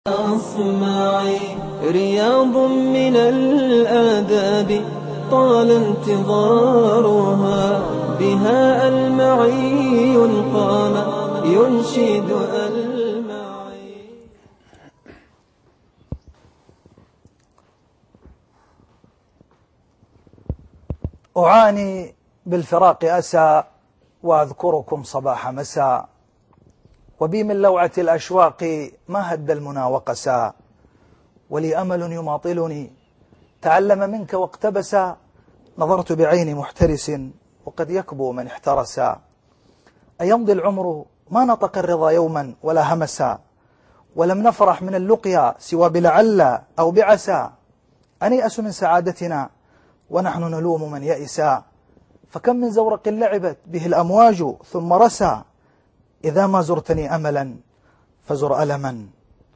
أصمعي رياض من الآداب طال انتظارها، بها المعي قام ينشد المعي. أعاني بالفراق أسى وأذكركم صباح مساء، وبي من لوعة الأشواق ما هد المنى وقسى، ولي أمل يماطلني تعلم منك واقتبسا، نظرت بعين محترس وقد يكبو من احترسا، أيمضي العمر ما نطق الرضا يوما ولا همسا، ولم نفرح من اللقيا سوى بلعل أو بعسى، أنيأس من سعادتنا ونحن نلوم من يئسا، فكم من زورق لعبت به الأمواج ثم رسى، إذا ما زرتني أملا فزر ألما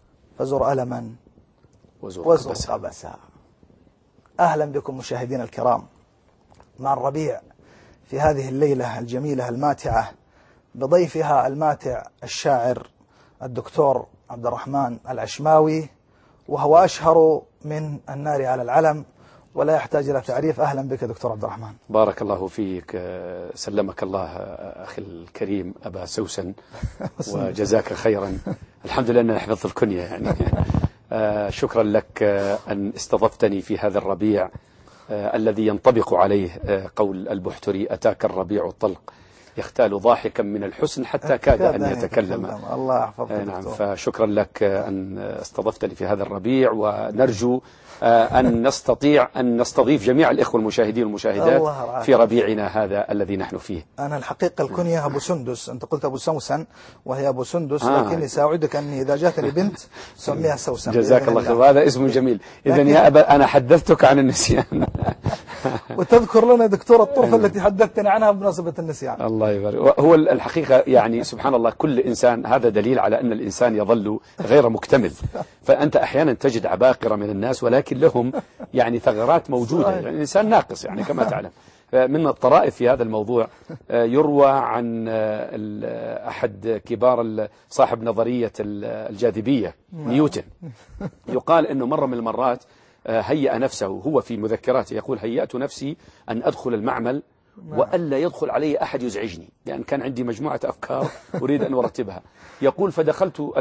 وزر قبسا. أهلا بكم مشاهدين الكرام مع الربيع في هذه الليلة الجميلة الماتعة بضيفها الماتع الشاعر الدكتور عبد الرحمن العشماوي، وهو أشهر من النار على العلم ولا يحتاج إلى تعريف. أهلا بك دكتور عبد الرحمن. بارك الله فيك، سلمك الله أخي الكريم أبا سوسن وجزاك خيرا. الحمد لله أنني حفظت الكنية يعني. شكرا لك أن استضفتني في هذا الربيع الذي ينطبق عليه قول البحتري: أتاك الربيع الطلق يختال ضاحكا من الحسن حتى كاد أن يتكلم. الله يحفظك. نعم، فشكرا لك أن استضفتني في هذا الربيع، ونرجو أن نستطيع أن نستضيف جميع الإخوة المشاهدين والمشاهدات في ربيعنا هذا الذي نحن فيه. أنا الحقيقة الكنية أبو سندس، أنت قلت أبو سوسن وهي أبو سندس، لكني سأعدك أني إذا جاتني بنت سميها سوسن. جزاك الله خير، وهذا اسم جميل. إذن يا أبا أنا حدثتك عن النسيان. وتذكر لنا دكتور الطرفة التي حدثتني عنها بمناسبة النسيان. الله يبارك. هو الحقيقة يعني سبحان الله، كل إنسان هذا دليل على أن الإنسان يظل غير مكتمل، فأنت أحيانا تجد عباقرة من الناس ولكن لهم يعني ثغرات موجودة، يعني الإنسان ناقص يعني كما تعلم. من الطرائف في هذا الموضوع يروى عن أحد كبار صاحب نظرية الجاذبية نيوتن، يقال أنه مرة من المرات هيأ نفسه، هو في مذكراته يقول: هيأت نفسي أن أدخل المعمل وألا يدخل علي أحد يزعجني، لأن كان عندي مجموعة أفكار أريد أن أرتبها. يقول: فدخلت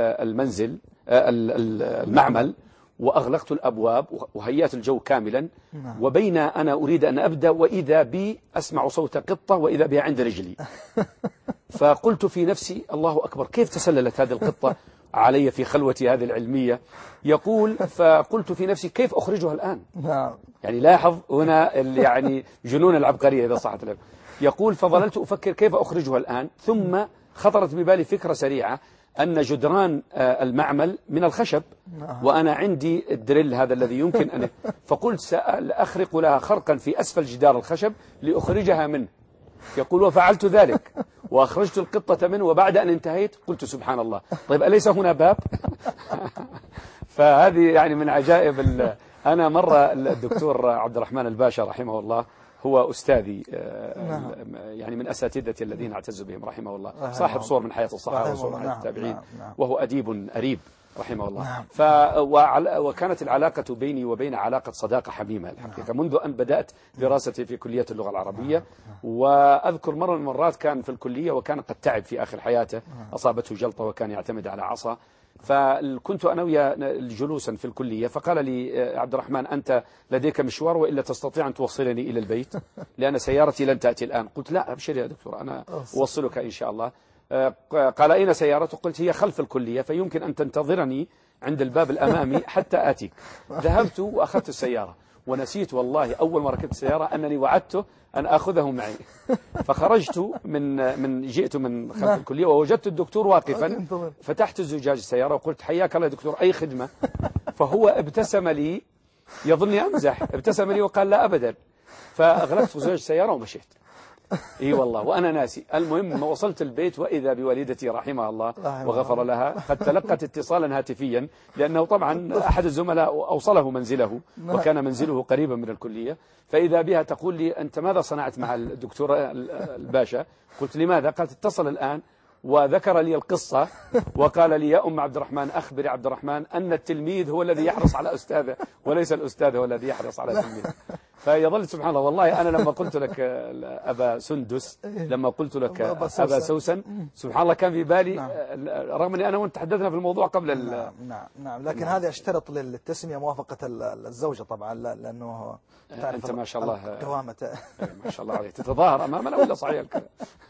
المعمل وأغلقت الأبواب وهيأت الجو كاملا، وبين أنا أريد أن أبدأ وإذا بي أسمع صوت قطة وإذا بها عند رجلي. فقلت في نفسي: الله أكبر، كيف تسللت هذه القطة علي في خلوتي هذه العلمية؟ يقول: فقلت في نفسي كيف أخرجها الآن؟ يعني لاحظ هنا يعني جنون العبقرية إذا صحت له. يقول: فظللت أفكر كيف أخرجها الآن، ثم خطرت ببالي فكرة سريعة أن جدران المعمل من الخشب وأنا عندي الدريل هذا الذي يمكن أن، فقلت سأخرق لها خرقا في أسفل جدار الخشب لأخرجها منه. يقول: وفعلت ذلك وأخرجت القطة منه، وبعد أن انتهيت قلت: سبحان الله، طيب أليس هنا باب؟ فهذه يعني من عجائب أنا مرة الدكتور عبد الرحمن الباشا رحمه الله هو أستاذي، يعني من أساتذتي الذين اعتز بهم رحمه الله، صاحب صور من حياة الصحابة وصور من حياة التابعين، وهو أديب أريب رحمه الله. وكانت العلاقة بيني وبين علاقة صداقة حميمة الحقيقة منذ أن بدأت دراستي في كلية اللغة العربية. وأذكر مرة من المرات كان في الكلية وكان قد تعب في آخر حياته، أصابته جلطة وكان يعتمد على عصا، فكنت أنا ويا جلوسا في الكلية، فقال لي: عبد الرحمن، أنت لديك مشوار وإلا تستطيع أن توصلني إلى البيت لأن سيارتي لن تأتي الآن. قلت: لا أبشر يا دكتور، أنا أوصلك إن شاء الله. قال: أين سيارته؟ قلت: هي خلف الكلية، فيمكن أن تنتظرني عند الباب الأمامي حتى آتيك. ذهبت وأخذت السيارة، ونسيت والله أول ما ركبت السيارة أنني وعدته أن أخذه معي. فخرجت جئت من خلف الكلية ووجدت الدكتور واقفا، فتحت زجاج السيارة وقلت: حياك الله يا دكتور، أي خدمة؟ فهو ابتسم لي، يظنني أمزح، ابتسم لي وقال: لا أبدا. فأغلقت زجاج السيارة ومشيت. اي والله وانا ناسي. المهم ما وصلت البيت واذا بوالدتي رحمها الله وغفر لها قد تلقت اتصالا هاتفيا، لانه طبعا احد الزملاء اوصله منزله وكان منزله قريبا من الكليه، فاذا بها تقول لي: انت ماذا صنعت مع الدكتور الباشا؟ قلت: لماذا؟ قالت: اتصل الان وذكر لي القصة وقال لي يا أم عبد الرحمن أخبري عبد الرحمن أن التلميذ هو الذي يحرص على أستاذه وليس الأستاذ هو الذي يحرص على تلميذه. فيظل سبحان الله. والله أنا لما قلت لك أبا سندس، لما قلت لك أبا سوسن، سبحان الله كان في بالي، رغم أني أنا وأنت تحدثنا في الموضوع قبل نعم لكن هذا اشترط للتسمية موافقة الزوجة طبعا، لأنه أنت ما شاء الله قوامة ما شاء الله عليك تتظاهر أمامنا ولا صحيح الكلام؟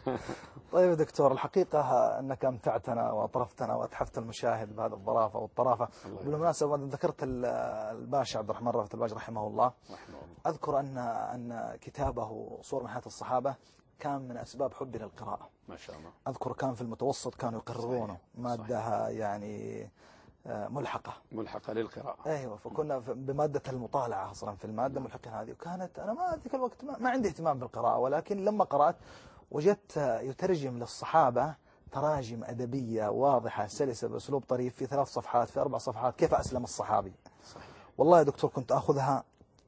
طيب يا دكتور، الحقيقة أنك أمتعتنا وأطرفتنا وأتحفت المشاهد بهذا الظرافة والطرافة. بالمناسبة ذكرت الباشا عبد الرحمن رأفت الباج رحمه الله، أذكر أن كتابه صور من حياة الصحابة كان من أسباب حبي للقراءة. ما شاء الله. أذكر كان في المتوسط كانوا يقررونه مادة يعني ملحقة للقراءة. أيوة، فكنا بمادة المطالعة أصلا في المادة ملحقين هذه، وكانت أنا ما ذيك الوقت ما عندي اهتمام بالقراءة، ولكن لما قرأت وجدت يترجم للصحابة تراجم أدبية واضحة سلسة بأسلوب طريف في 3 صفحات في 4 صفحات كيف أسلم الصحابي. صحيح. والله يا دكتور كنت أخذها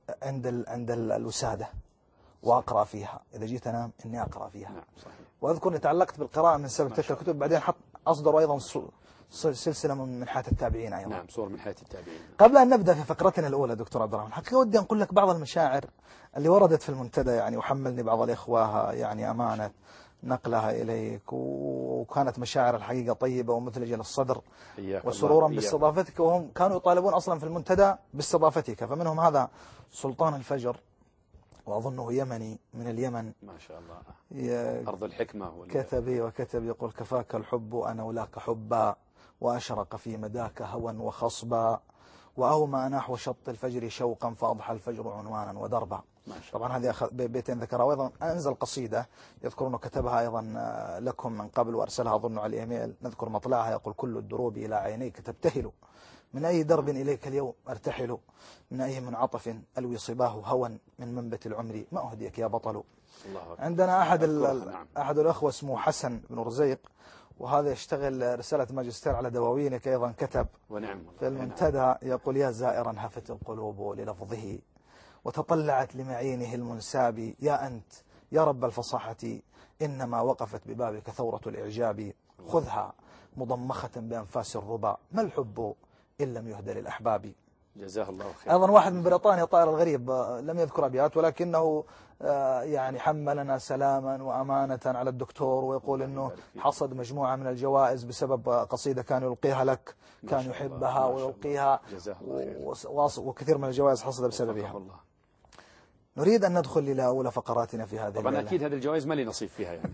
عند الوسادة وأقرأ فيها، إذا جيت أنام إني أقرأ فيها. نعم صحيح. وأذكر أني تعلقت بالقراءة من سبب تلك الكتب. بعدين أصدروا أيضا سلسلة من حياة التابعين أيضا. نعم، صور من حياة التابعين. قبل أن نبدأ في فقرتنا الأولى دكتور عبد الرحمن، حقيقة ودي أقول لك بعض المشاعر اللي وردت في المنتدى، يعني وحملني بعض الإخوة يعني أمانة نقلها إليك، وكانت مشاعر الحقيقة طيبة ومثلجة للصدر وسرورا باستضافتك، وهم كانوا يطالبون أصلا في المنتدى باستضافتك. فمنهم هذا سلطان الفجر، وأظنه يمني من اليمن، ما شاء الله، أرض الحكمة. كتب يقول كفاك الحب أنا ولاك حبا، وأشرق في مداك هوى وخصبا، وأومى نحو شط الفجر شوقا، فأضحى الفجر عنوانا ودربا. طبعا هذه بيتين ذكرها، وأيضا أنزل قصيدة يذكر أنه كتبها أيضا لكم من قبل وأرسلها أظن على الإيميل، نذكر مطلعها، يقول كل الدروب إلى عينيك تبتهل، من أي درب إليك اليوم أرتحل، من أي منعطف ألوي صباه هوى، من منبت العمر ما أهديك يا بطل. عندنا أحد الأخوة اسمه حسن بن رزيق، وهذا يشتغل رسالة ماجستير على دواوينك، أيضا كتب في المنتدى يقول يا زائرا هفت القلوب للفظه، وتطلعت لمعينه المنساب، يا أنت يا رب الفصاحة، إنما وقفت ببابك ثورة الإعجاب، خذها مضمخة بأنفاس الربا، ما الحب إن لم يهدى للأحباب. جزاه الله خير. أيضا واحد من بريطانيا طائر الغريب لم يذكر أبيات، ولكنه يعني حملنا سلاما وأمانة على الدكتور، ويقول أنه حصد مجموعة من الجوائز بسبب قصيدة كان يلقيها لك، كان يحبها ويلقيها، وكثير من الجوائز حصد بسببها. نريد أن ندخل إلى أولى فقراتنا في هذه طبعا أكيد هذه الجوائز ما لي نصيب فيها يعني.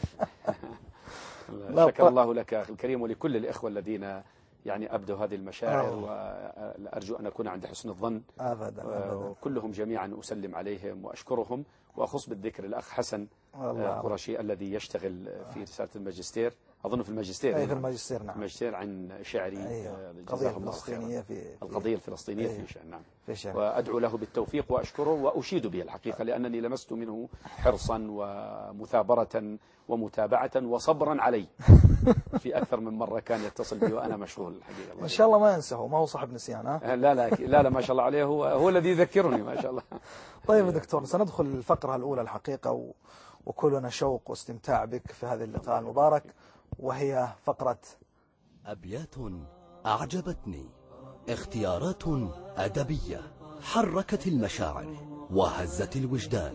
شكر الله لك أخي الكريم، ولكل الإخوة الذين يعني أبدوا هذه المشاعر، وأرجو أن أكون عند حسن الظن. أبدا. وكلهم جميعا أسلم عليهم وأشكرهم، وأخص بالذكر الأخ حسن قرشي الذي يشتغل في رسالة الماجستير، أظن في الماجستير. في الماجستير نعم. الماجستير عن شعري. القضية الفلسطينية القضية الفلسطينية في شأن. نعم. وأدعو له بالتوفيق وأشكره وأشيد به الحقيقة، لأنني لمست منه حرصا ومثابرة ومتابعة وصبرا علي في أكثر من مرة كان يتصل بي وأنا مشغول الحقيقة. إن شاء الله ما ينساه، ما هو صاحب نسيان. لا ما شاء الله عليه، هو الذي يذكرني ما شاء الله. طيب يا دكتور، سندخل الفقرة الأولى الحقيقة، وكلنا شوق واستمتاع بك في هذا اللقاء المبارك، وهي فقرة أبيات أعجبتني، اختيارات أدبية حركت المشاعر وهزت الوجدان.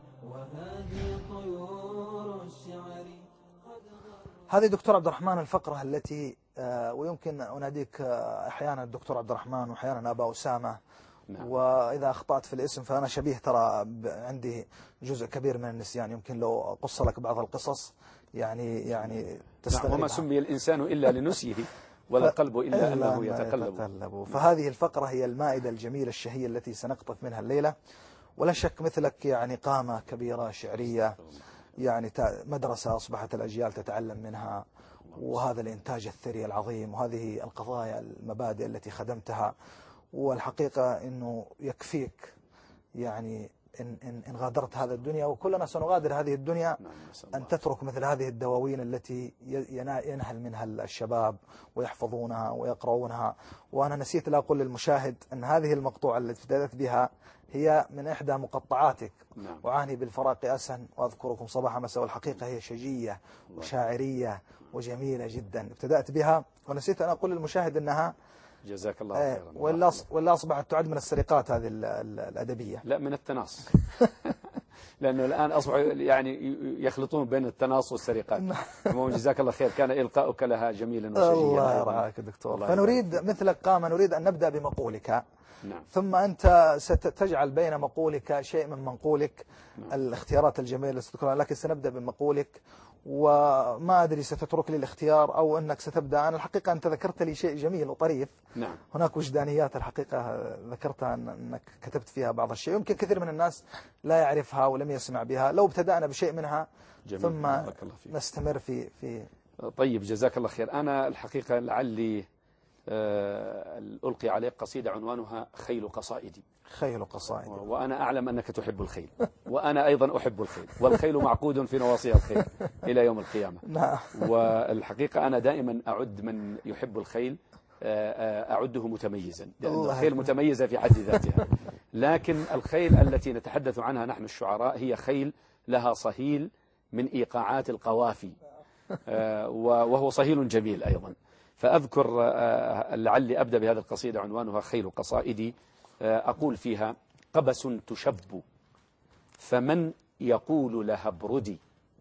هذه دكتور عبد الرحمن الفقرة التي ويمكن أناديك أحيانا الدكتور عبد الرحمن وأحيانا أبا أسامة. نعم. وإذا أخطأت في الاسم فأنا شبيه، ترى عندي جزء كبير من النسيان، يمكن لو أقص لك بعض القصص يعني تستغرب. وما سمي الإنسان إلا لنسيه، ولا القلب إلا أنه يتقلب. فهذه الفقرة هي المائدة الجميلة الشهية التي سنقطف منها الليلة، ولا شك مثلك يعني قامة كبيرة شعرية، يعني مدرسة أصبحت الأجيال تتعلم منها، وهذا الإنتاج الثري العظيم، وهذه القضايا المبادئ التي خدمتها. والحقيقة أنه يكفيك يعني إن غادرت هذا الدنيا، وكلنا سنغادر هذه الدنيا، أن تترك مثل هذه الدواوين التي ينهل منها الشباب ويحفظونها ويقرؤونها. وأنا نسيت لا أقول للمشاهد أن هذه المقطوعة التي ابتدأت بها هي من إحدى مقطعاتك. وعاني بالفراق أسا وأذكركم صباح مساء، والحقيقة هي شجية وشاعرية وجميلة جدا ابتدأت بها، ونسيت أن أقول للمشاهد أنها جزاك الله خيرا. ولا أصبحت تعد من السرقات هذه الأدبية. لا، من التناص. لأنه الآن أصبحوا يعني يخلطون بين التناص والسرقات. جزاك الله خير، كان إلقاؤك لها جميلا وشجيا. الله يرعاك دكتور. فنريد مثلك قام، نريد أن نبدأ بمقولك. نعم. ثم أنت ستجعل بين مقولك شيء من منقولك. نعم. الاختيارات الجميلة ستذكرها، لكن سنبدأ بمقولك، وما أدري ستترك لي الاختيار أو أنك ستبدأ. أنا الحقيقة أنت ذكرت لي شيء جميل وطريف. نعم. هناك وجدانيات الحقيقة ذكرتها أنك كتبت فيها بعض الشيء، يمكن كثير من الناس لا يعرفها ولم يسمع بها. لو ابتدأنا بشيء منها جميل. ثم نستمر في طيب، جزاك الله خير. أنا الحقيقة لعلي ألقي عليك قصيدة عنوانها خيل قصائدي. خيل قصائدي. وأنا أعلم أنك تحب الخيل، وأنا أيضا أحب الخيل، والخيل معقود في نواصيها الخيل إلى يوم القيامة. نعم. والحقيقة أنا دائما أعد من يحب الخيل أعده متميزا، لأن الخيل متميزة في حد ذاتها. لكن الخيل التي نتحدث عنها نحن الشعراء هي خيل لها صهيل من إيقاعات القوافي، وهو صهيل جميل أيضا. فأذكر لعلي أبدأ بهذه القصيدة عنوانها خيل قصائدي. أقول فيها: قبس تشب فمن يقول لها ابردي،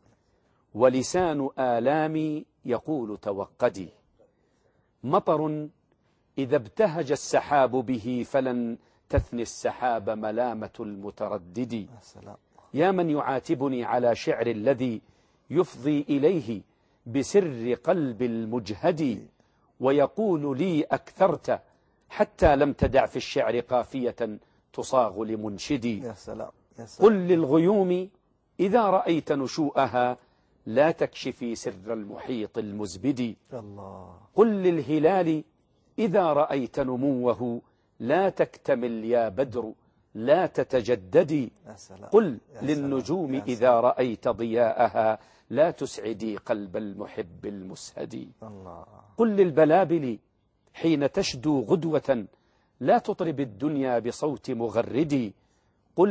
ولسان آلامي يقول توقدي. مطر إذا ابتهج السحاب به فلن تثني السحاب ملامة المتردد. يا من يعاتبني على شعر الذي يفضي إليه بسر قلب المجهد، ويقول لي أكثرت حتى لم تدع في الشعر قافية تصاغ لمنشدي. يا سلام. يا سلام. قل للغيوم إذا رأيت نشوءها لا تكشفي سر المحيط المزبد. الله. قل للهلال إذا رأيت نموه لا تكتمل يا بدر لا تتجددي. قل للنجوم إذا رأيت ضياءها لا تسعدي قلب المحب المسهد. الله. قل للبلابل حين تشدو غدوة لا تطرب الدنيا بصوت مغردي. قل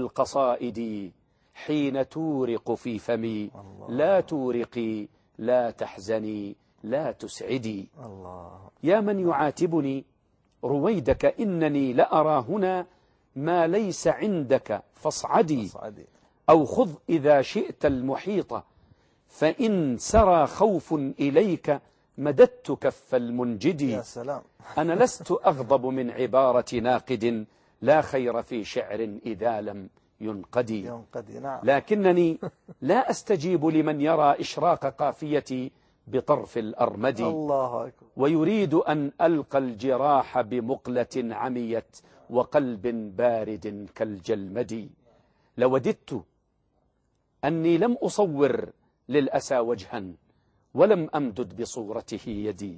للقصائد حين تورق في فمي لا تورقي لا تحزني لا تسعدي. الله. يا من يعاتبني رويدك إنني لأرى هنا ما ليس عندك فاصعدي. أو خذ إذا شئت المحيط فإن سرى خوف إليك مددت كف المنجد. يا سلام. أنا لست أغضب من عبارة ناقد لا خير في شعر إذا لم ينقدي. نعم. لكنني لا أستجيب لمن يرى إشراق قافيتي بطرف الأرمد. الله أكبر. ويريد أن ألقى الجراح بمقلة عميت وقلب بارد كالجلمد. لوددت أني لم أصور للأسى وجها ولم أمدد بصورته يدي،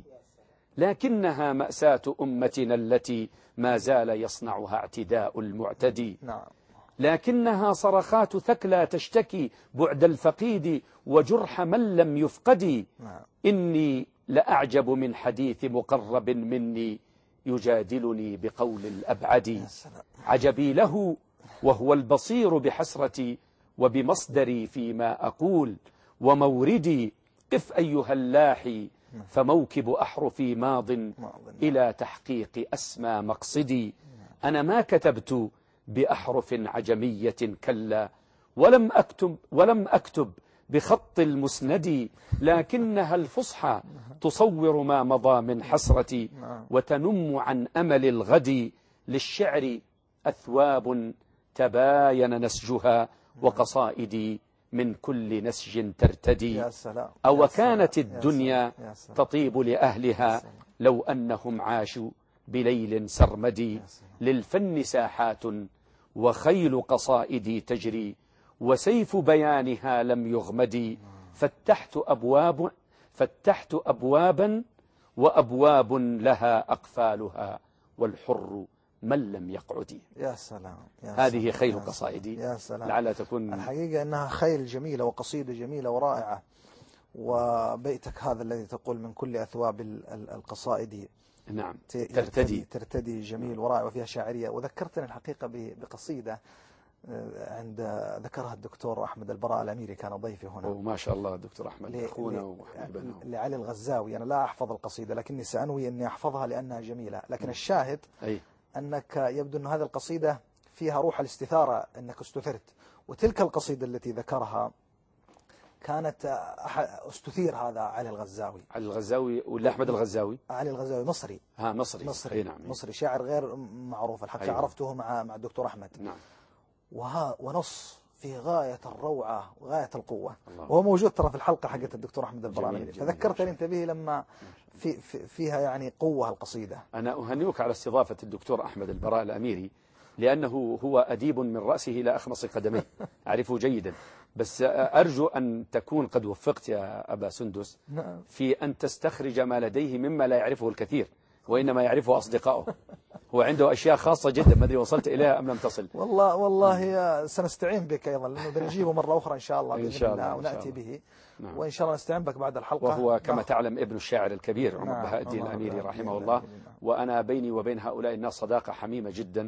لكنها مأساة أمتنا التي ما زال يصنعها اعتداء المعتدي. نعم. لكنها صرخات ثكلى تشتكي بعد الفقيد وجرح من لم يفقد. نعم. إني لأعجب من حديث مقرب مني يجادلني بقول الأبعد. عجبي له وهو البصير بحسرتي وبمصدري فيما أقول وموردي. قف أيها اللاحي فموكب أحرفي ماض إلى تحقيق أسمى مقصدي. أنا ما كتبت بأحرف عجمية كلا ولم أكتب بخط المسند، لكنها الفصحى تصور ما مضى من حسرتي وتنم عن أمل الغد. للشعر أثواب تباين نسجها وقصائدي من كل نسج ترتدي. يا سلام. أو كانت الدنيا تطيب لأهلها لو أنهم عاشوا بليل سرمدي. للفن ساحات وخيل قصائدي تجري وسيف بيانها لم يغمد. فتحت أبوابا وأبواب لها أقفالها والحر من لم يقعد. يا سلام. هذه خيل قصائدي. يا سلام. لعلها تكون الحقيقة أنها خيل جميلة وقصيدة جميلة ورائعة. وبيتك هذا الذي تقول من كل أثواب القصائد نعم ترتدي جميل ورائع وفيها شاعرية. وذكرتني الحقيقة بقصيدة عند ذكرها الدكتور أحمد البراء الأميري، كان ضيفي هنا. ما شاء الله الدكتور أحمد أخونا وحبيبنا. لعلي الغزاوي. أنا لا أحفظ القصيدة لكني سأنوي أني أحفظها لأنها جميلة. لكن الشاهد أنك يبدو أن هذه القصيدة فيها روح الاستثارة، أنك استثرت. وتلك القصيدة التي ذكرها كانت استثير هذا علي الغزاوي ولا أحمد الغزاوي؟ علي الغزاوي مصري. مصري. نعم. مصري، شاعر غير معروف الحقيقة. عرفته مع الدكتور أحمد. نعم. ونص في غاية الروعة وغاية القوة. وهو موجود ترى في الحلقة حقت الدكتور أحمد البراميلي. فذكرتني انت به لما فيها يعني قوة القصيدة. أنا أهنئك على استضافة الدكتور أحمد البراء الأميري، لأنه هو أديب من رأسه إلى أخمص قدميه، أعرفه جيدا. بس أرجو أن تكون قد وفقت يا أبا سندس في أن تستخرج ما لديه مما لا يعرفه الكثير وإنما يعرفه أصدقائه. هو عنده أشياء خاصة جدا، ما أدري وصلت إليها أم لم تصل. والله سنستعين بك أيضا، لأنه بنجيبه مرة أخرى إن شاء الله بإذن الله ونأتي به. نعم. وإن شاء الله نستعين بك بعد الحلقة. وهو كما تعلم ابن الشاعر الكبير عمر بهاء الدين الأميري رحمه الله. وأنا بيني وبين هؤلاء الناس صداقة حميمة جدا.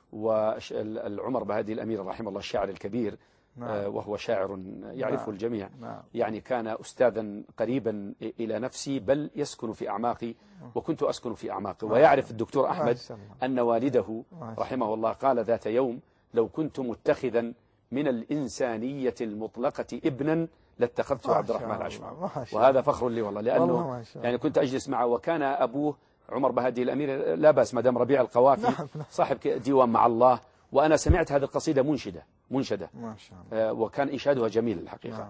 والعمر بهاء الدين الأميري رحمه الله الشاعر الكبير، وهو شاعر يعرفه الجميع. يعني كان أستاذا قريبا إلى نفسي، بل يسكن في أعماقي وكنت أسكن في أعماقه. ويعرف الدكتور أحمد أن والده رحمه الله قال ذات يوم: لو كنت متخذا من الإنسانية المطلقة ابنا لاتخذته عبد الرحمن العشماوي. وهذا فخر لي والله، لأنه يعني كنت أجلس معه، وكان أبوه عمر بهاء الدين الأميري لا بأس مدام ربيع القوافي صاحب ديوان مع الله. وأنا سمعت هذه القصيدة منشدة ما شاء الله. وكان إنشادها جميل الحقيقة.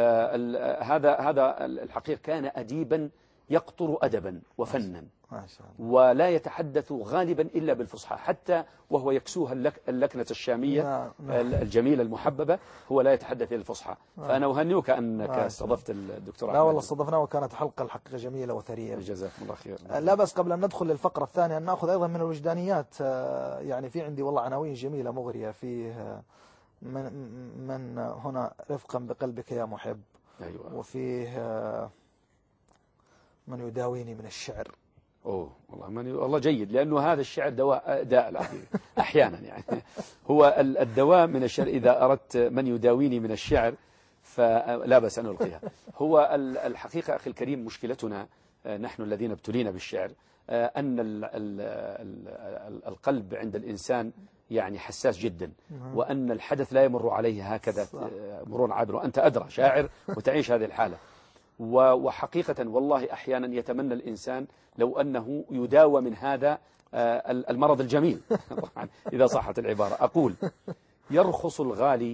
هذا الحقيقة كان أديبا يقطر أدبا وفنا، ما شاء الله. ولا يتحدث غالبا إلا بالفصحى، حتى وهو يكسوها اللكنة الشامية الجميلة المحببة، هو لا يتحدث إلا الفصحى. فأنا أهنئك أنك استضفت الدكتور أحمد. لا والله استضفناه، وكانت حلقة الحقيقة جميلة وثرية. جزاكم الله خير. لا بس قبل أن ندخل للفقرة الثانية أن نأخذ أيضا من الوجدانيات. يعني في عندي والله عناوين جميلة مغرية. فيه من هنا رفقا بقلبك يا محب. أيوة. وفيه من يداويني من الشعر. والله جيد، لأنه هذا الشعر داء الحقيقة أحيانا. يعني هو الدواء من الشعر. إذا أردت من يداويني من الشعر فلا بأس أن ألقيها. هو الحقيقة أخي الكريم مشكلتنا نحن الذين ابتلينا بالشعر أن القلب عند الإنسان يعني حساس جدا، وأن الحدث لا يمر عليه هكذا مرور عابر. وأنت أدرى شاعر وتعيش هذه الحالة. وحقيقة والله أحيانا يتمنى الإنسان لو أنه يداوى من هذا المرض الجميل طبعا إذا صحت العبارة. أقول: يرخص الغالي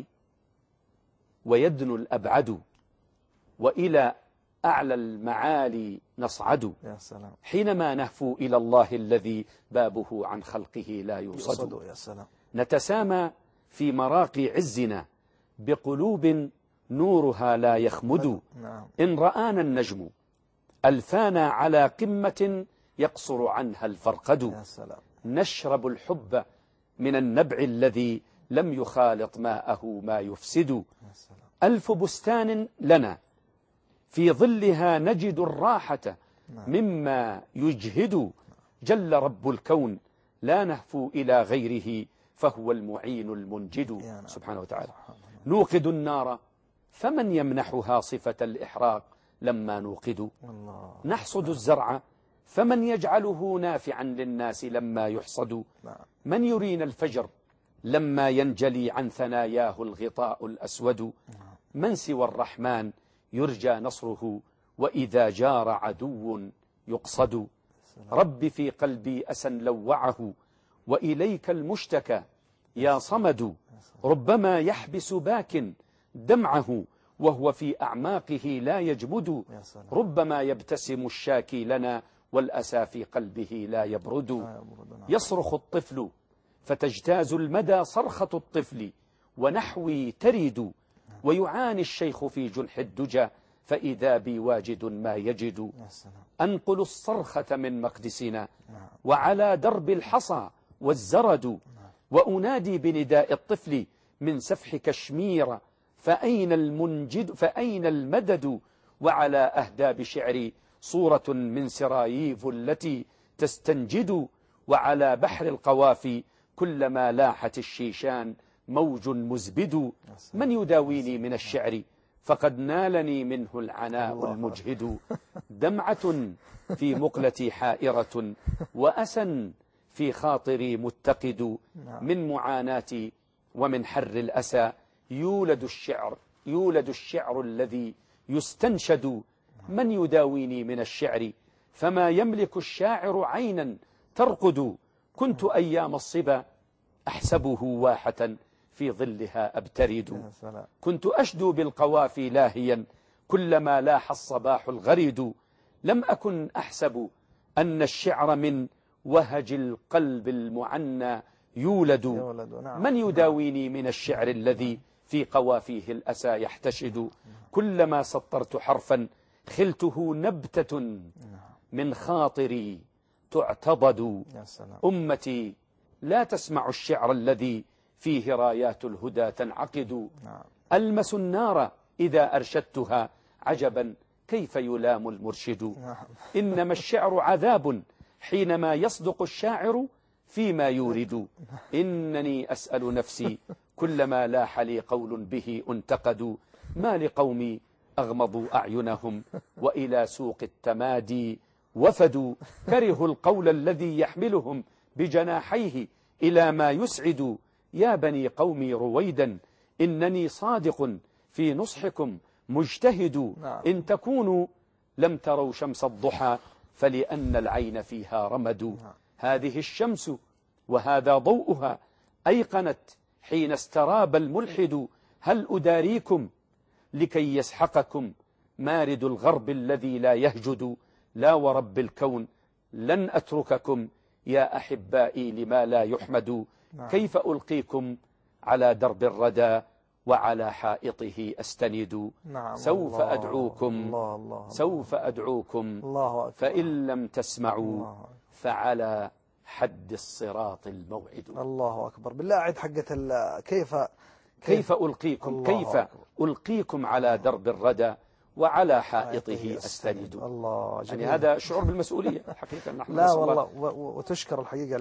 ويدنو الأبعد، وإلى أعلى المعالي نصعد. يا سلام. حينما نهفو إلى الله الذي بابه عن خلقه لا يوصد. يا سلام. نتسامى في مراقي عزنا بقلوب نورها لا يخمد. إن رآنا النجم ألفانا على قمة يقصر عنها الفرقد. يا سلام. نشرب الحب من النبع الذي لم يخالط ماءه ما يفسد. يا سلام. ألف بستان لنا في ظلها نجد الراحة مما يجهد. جل رب الكون لا نهفو إلى غيره فهو المعين المنجد سبحانه وتعالى. نوقد النار فمن يمنحها صفة الإحراق لما نوقد. نحصد الزرع فمن يجعله نافعا للناس لما يحصد. من يرينا الفجر لما ينجلي عن ثناياه الغطاء الأسود. من سوى الرحمن يرجى نصره وإذا جار عدو يقصد. رب في قلبي أسا لوعه وإليك المشتكى يا صمد. ربما يحبس باك دمعه وهو في أعماقه لا يجمد. ربما يبتسم الشاكي لنا والأسى في قلبه لا يبرد. يصرخ الطفل فتجتاز المدى صرخة الطفل ونحوي ترد. ويعاني الشيخ في جنح الدجى فإذا بي واجد ما يجد. أنقل الصرخة من مقدسنا وعلى درب الحصى والزرد. وأنادي بنداء الطفل من سفح كشمير، فأين المدد؟ وعلى أهداب شعري صورة من سراييف التي تستنجد، وعلى بحر القوافي كلما لاحت الشيشان موج مزبد. من يداويني من الشعر فقد نالني منه العناء المجهد. دمعة في مقلتي حائرة، وأسى في خاطري متقد. من معاناتي ومن حر الأسى يولد الشعر الذي يستنشد. من يداويني من الشعر فما يملك الشاعر عينا ترقد. كنت أيام الصبا أحسبه واحة في ظلها أبترد. كنت أشدو بالقوافي لاهيا كلما لاح الصباح الغريد. لم أكن أحسب أن الشعر من وهج القلب المعنى يولد. من يداويني من الشعر الذي في قوافيه الأسى يحتشد. كلما سطرت حرفا خلته نبتة من خاطري تعتضد. أمتي لا تسمع الشعر الذي فيه رايات الهدى تنعقد. ألمس النار إذا أرشدتها عجبا كيف يلام المرشد. إنما الشعر عذاب حينما يصدق الشاعر فيما يورد. إنني أسأل نفسي كلما لاح لي قول به انتقدوا. ما لقومي أغمضوا أعينهم وإلى سوق التمادي وفدوا. كرهوا القول الذي يحملهم بجناحيه إلى ما يسعد. يا بني قومي رويدا إنني صادق في نصحكم مجتهد. إن تكونوا لم تروا شمس الضحى فلأن العين فيها رمد. هذه الشمس وهذا ضوءها أيقنت حين استراب الملحد. هل أداريكم لكي يسحقكم مارد الغرب الذي لا يهجد. لا ورب الكون لن أترككم يا أحبائي لما لا يحمد. كيف ألقيكم على درب الردى وعلى حائطه أستند. سوف أدعوكم سوف أدعوكم فإن لم تسمعوا فعلى حد الصراط الموعد. الله أكبر. بالله أعد حقة كيف ألقيكم ألقيكم على درب الردى وعلى حائطه أستند. الله جميل. يعني هذا شعور بالمسؤولية حقيقة. نحن لا والله وتشكر الحقيقة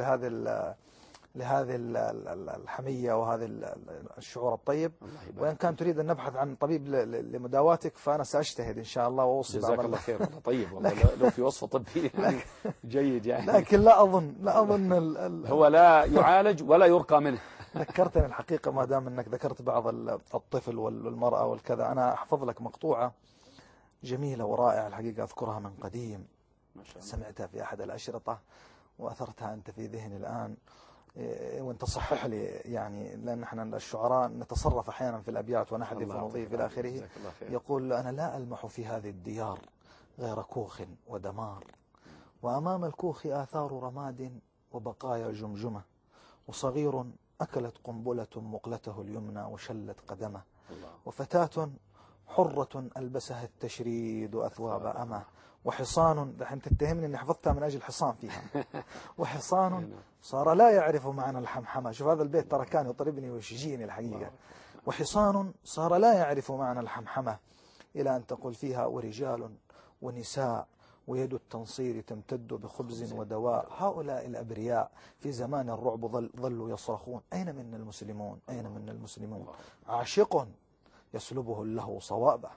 لهذه الحمية وهذا الشعور الطيب. وإن كان تريد أن نبحث عن طبيب لمداواتك فأنا سأجتهد إن شاء الله وأوصي. جزاك الله خير. طيب والله لو في وصفة طبية يعني جيد يعني. لكن لا أظن هو لا يعالج ولا يرقى منه. ذكرتني الحقيقة ما دام أنك ذكرت بعض الطفل والمرأة والكذا، أنا أحفظ لك مقطوعة جميلة ورائعة الحقيقة أذكرها من قديم ما شاء الله. سمعتها في أحد الأشرطة وأثرتها أنت في ذهني الآن، وانت صحح لي يعني، لأن احنا الشعراء نتصرف أحيانا في الأبيات ونحذف ونضيف إلى آخره. يقول أنا لا ألمح في هذه الديار غير كوخ ودمار، وأمام الكوخ آثار رماد وبقايا جمجمة، وصغير أكلت قنبلة مقلته اليمنى وشلت قدمه، وفتاة حرة ألبسها التشريد أثواب أمه، وحصان، دحين تتهمني أني حفظتها من أجل حصان فيها وحصان صار لا يعرف معنى الحمحمة. شوف هذا البيت ترى كان يطربني ويشجيني الحقيقة. وحصان صار لا يعرف معنى الحمحمة إلى أن تقول فيها ورجال ونساء ويد التنصير تمتد بخبز ودواء، هؤلاء الأبرياء في زمان الرعب ظلوا يصرخون أين منا المسلمون أين منا المسلمون. عاشق يسلبه اللهو صوابه،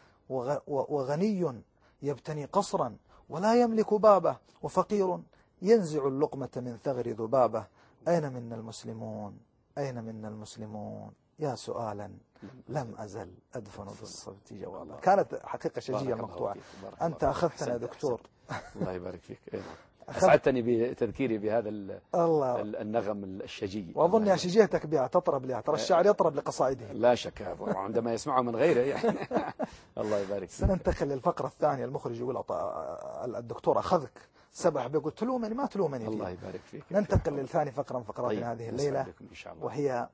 وغني يبتني قصرا ولا يملك بابه، وفقير ينزع اللقمة من ثغر ذبابه. أين منا المسلمون أين منا المسلمون. يا سؤالا لم أزل أدفن بالصوت جوابا. كانت حقيقة شجية مقطوعة. أنت أخذتنا يا دكتور. الله يبارك فيك. أسعدتني بتذكيري بهذا النغم الشجي. وأظن يا شجيتك بها تطرب لها، ترى الشاعر يطرب لقصائده. لا شك عندما يسمعه من غيره يعني. الله يبارك فيك. سننتقل للفقرة الثانية. المخرج يقول الدكتور أخذك سبح بي، قلت تلومني ما تلومني. الله يبارك فيك. ننتقل للثاني فقرة من فقراتنا هذه الليلة، وهي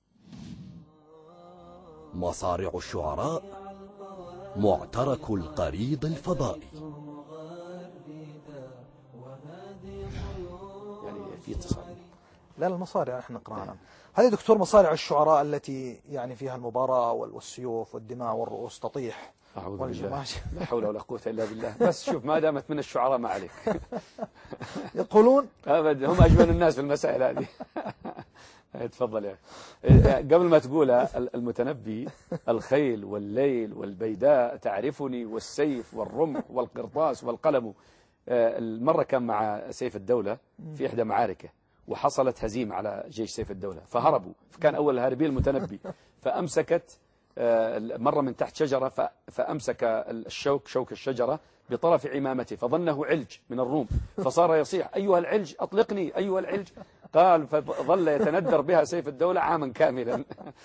مصارع الشعراء، معترك القريض الفضائي. يعني في اتصال. لا المصارع احنا نقراها. هذه دكتور مصارع الشعراء التي يعني فيها المباراة والسيوف والدماء والرؤوس تطيح. أعوذ بالله، لا حول ولا قوة إلا بالله. بس شوف ما دامت من الشعراء ما عليك. يقولون أبد هم أجمل الناس في المسائل هذه. تفضل يا قبل ما تقولها. المتنبي الخيل والليل والبيداء تعرفني والسيف والرمح والقرطاس والقلم. المرة كان مع سيف الدولة في إحدى معاركه وحصلت هزيمة على جيش سيف الدولة فهربوا، فكان أول الهاربين المتنبي، فأمسكت مرة من تحت شجرة فأمسك شوك الشجرة بطرف عمامته فظنه علج من الروم فصار يصيح أيها العلج أطلقني أيها العلج. قال فظل يتندر بها سيف الدولة عاما كاملا.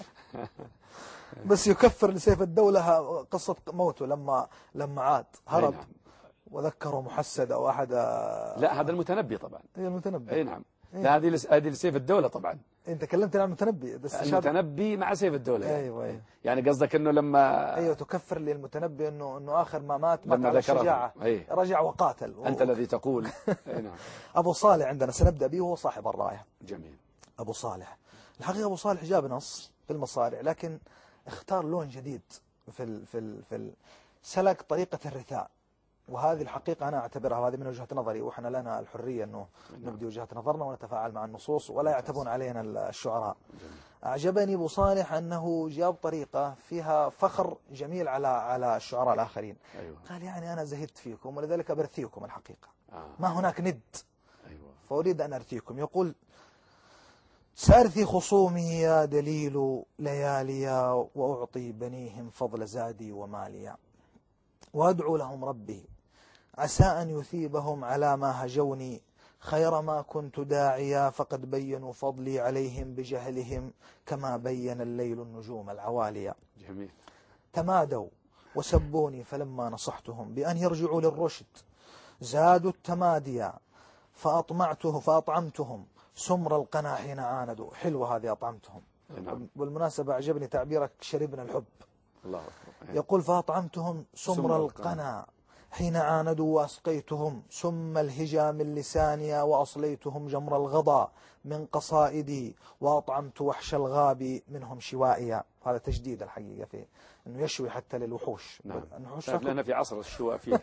بس يكفر لسيف الدولة قصة موته لما عاد هرب. نعم. وذكروا محسد أو أحد. لا هذا المتنبي طبعا. هي المتنبي. أي نعم. لا هذه لسيف الدولة طبعا. انت كلمتني عن المتنبي. المتنبي مع سيف الدولة يعني. ايوه. يعني قصدك انه لما ايوه تكفر للمتنبي انه اخر ما مات لما على ذكره. الشجاعة. أيه. رجع وقاتل. انت الذي تقول. نعم. ابو صالح عندنا سنبدا به وهو صاحب الراية. جميل. ابو صالح الحقيقة ابو صالح جاب نص في المصارع لكن اختار لون جديد في سلك طريقة الرثاء، وهذه الحقيقة أنا أعتبرها، وهذه من وجهة نظري، وإحنا لنا الحرية أنه نبدي وجهة نظرنا ونتفاعل مع النصوص ولا يعتبون علينا الشعراء. أعجبني أبو صالح أنه جاب طريقة فيها فخر جميل على الشعراء الآخرين. أيوة. قال يعني أنا زهدت فيكم ولذلك برثيكم الحقيقة. ما هناك ند. أيوة. فأريد أن أرثيكم. يقول سأرثي خصومي يا دليل لياليا وأعطي بنيهم فضل زادي وماليا وأدعو لهم ربي عسى أن يثيبهم على ما هجوني خير ما كنت داعيا فقد بينوا فضلي عليهم بجهلهم كما بين الليل النجوم العواليا. جميل. تمادوا وسبوني فلما نصحتهم بأن يرجعوا للرشد زادوا التماديا فأطعمتهم سمر القنا حين عاندوا. حلوة هذه أطعمتهم. نعم. بالمناسبة أعجبني تعبيرك شربنا الحب. الله أكبر. يقول فأطعمتهم سمر القنا حين عاندوا وأسقيتهم سم الهجا من لسانيا وأصليتهم جمر الغضا من قصائدي وأطعمت وحش الغاب منهم شوائيا. هذا تجديد الحقيقة في أنه يشوي حتى للوحوش. نعم. لأننا في عصر الشواء فيه.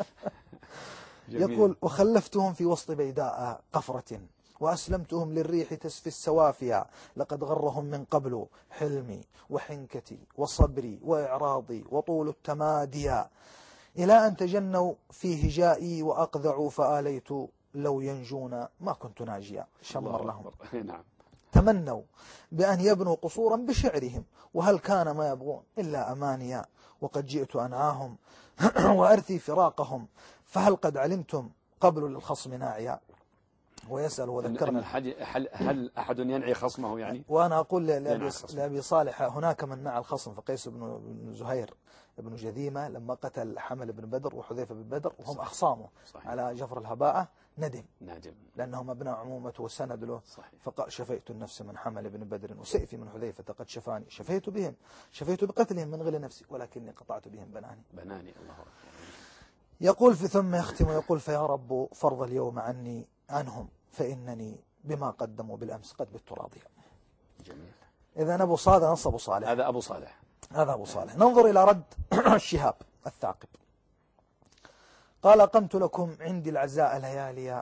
يقول وخلفتهم في وسط بيداء قفرة وأسلمتهم للريح تسفي السوافيا لقد غرهم من قبل حلمي وحنكتي وصبري وإعراضي وطول التماديا إلى أن تجنوا في هجائي وأقذعوا فآليت لو ينجون ما كنت ناجيا. شمر لهم. نعم. تمنوا بأن يبنوا قصورا بشعرهم وهل كان ما يبغون إلا أمانيا وقد جئت أنعاهم وأرثي فراقهم فهل قد علمتم قبل للخصم ناعيا. ويسأل وذكرنا هل أحد ينعي خصمه يعني. وأنا أقول لأبي صالح هناك من نعى الخصم فقيس بن زهير بن جذيمة لما قتل حمل بن بدر وحذيفة بن بدر وهم أخصامه على جفر الهباءة ندم لأنهم أبناء عمومته وسند له. فقال شفيت النفس من حمل بن بدر وسيفي من حذيفة قد شفاني شفيت بقتلهم من غل نفسي ولكني قطعت بهم بناني. الله أكبر. يقول في ثم يختم يقول فيا رب فرض اليوم عنهم فإنني بما قدموا بالأمس قد بت راضيا. جميل. إذا أبو صالح نص أبو صالح. هذا أبو صالح. ننظر إلى رد الشهاب الثاقب. قال قمت لكم عندي العزاء لياليا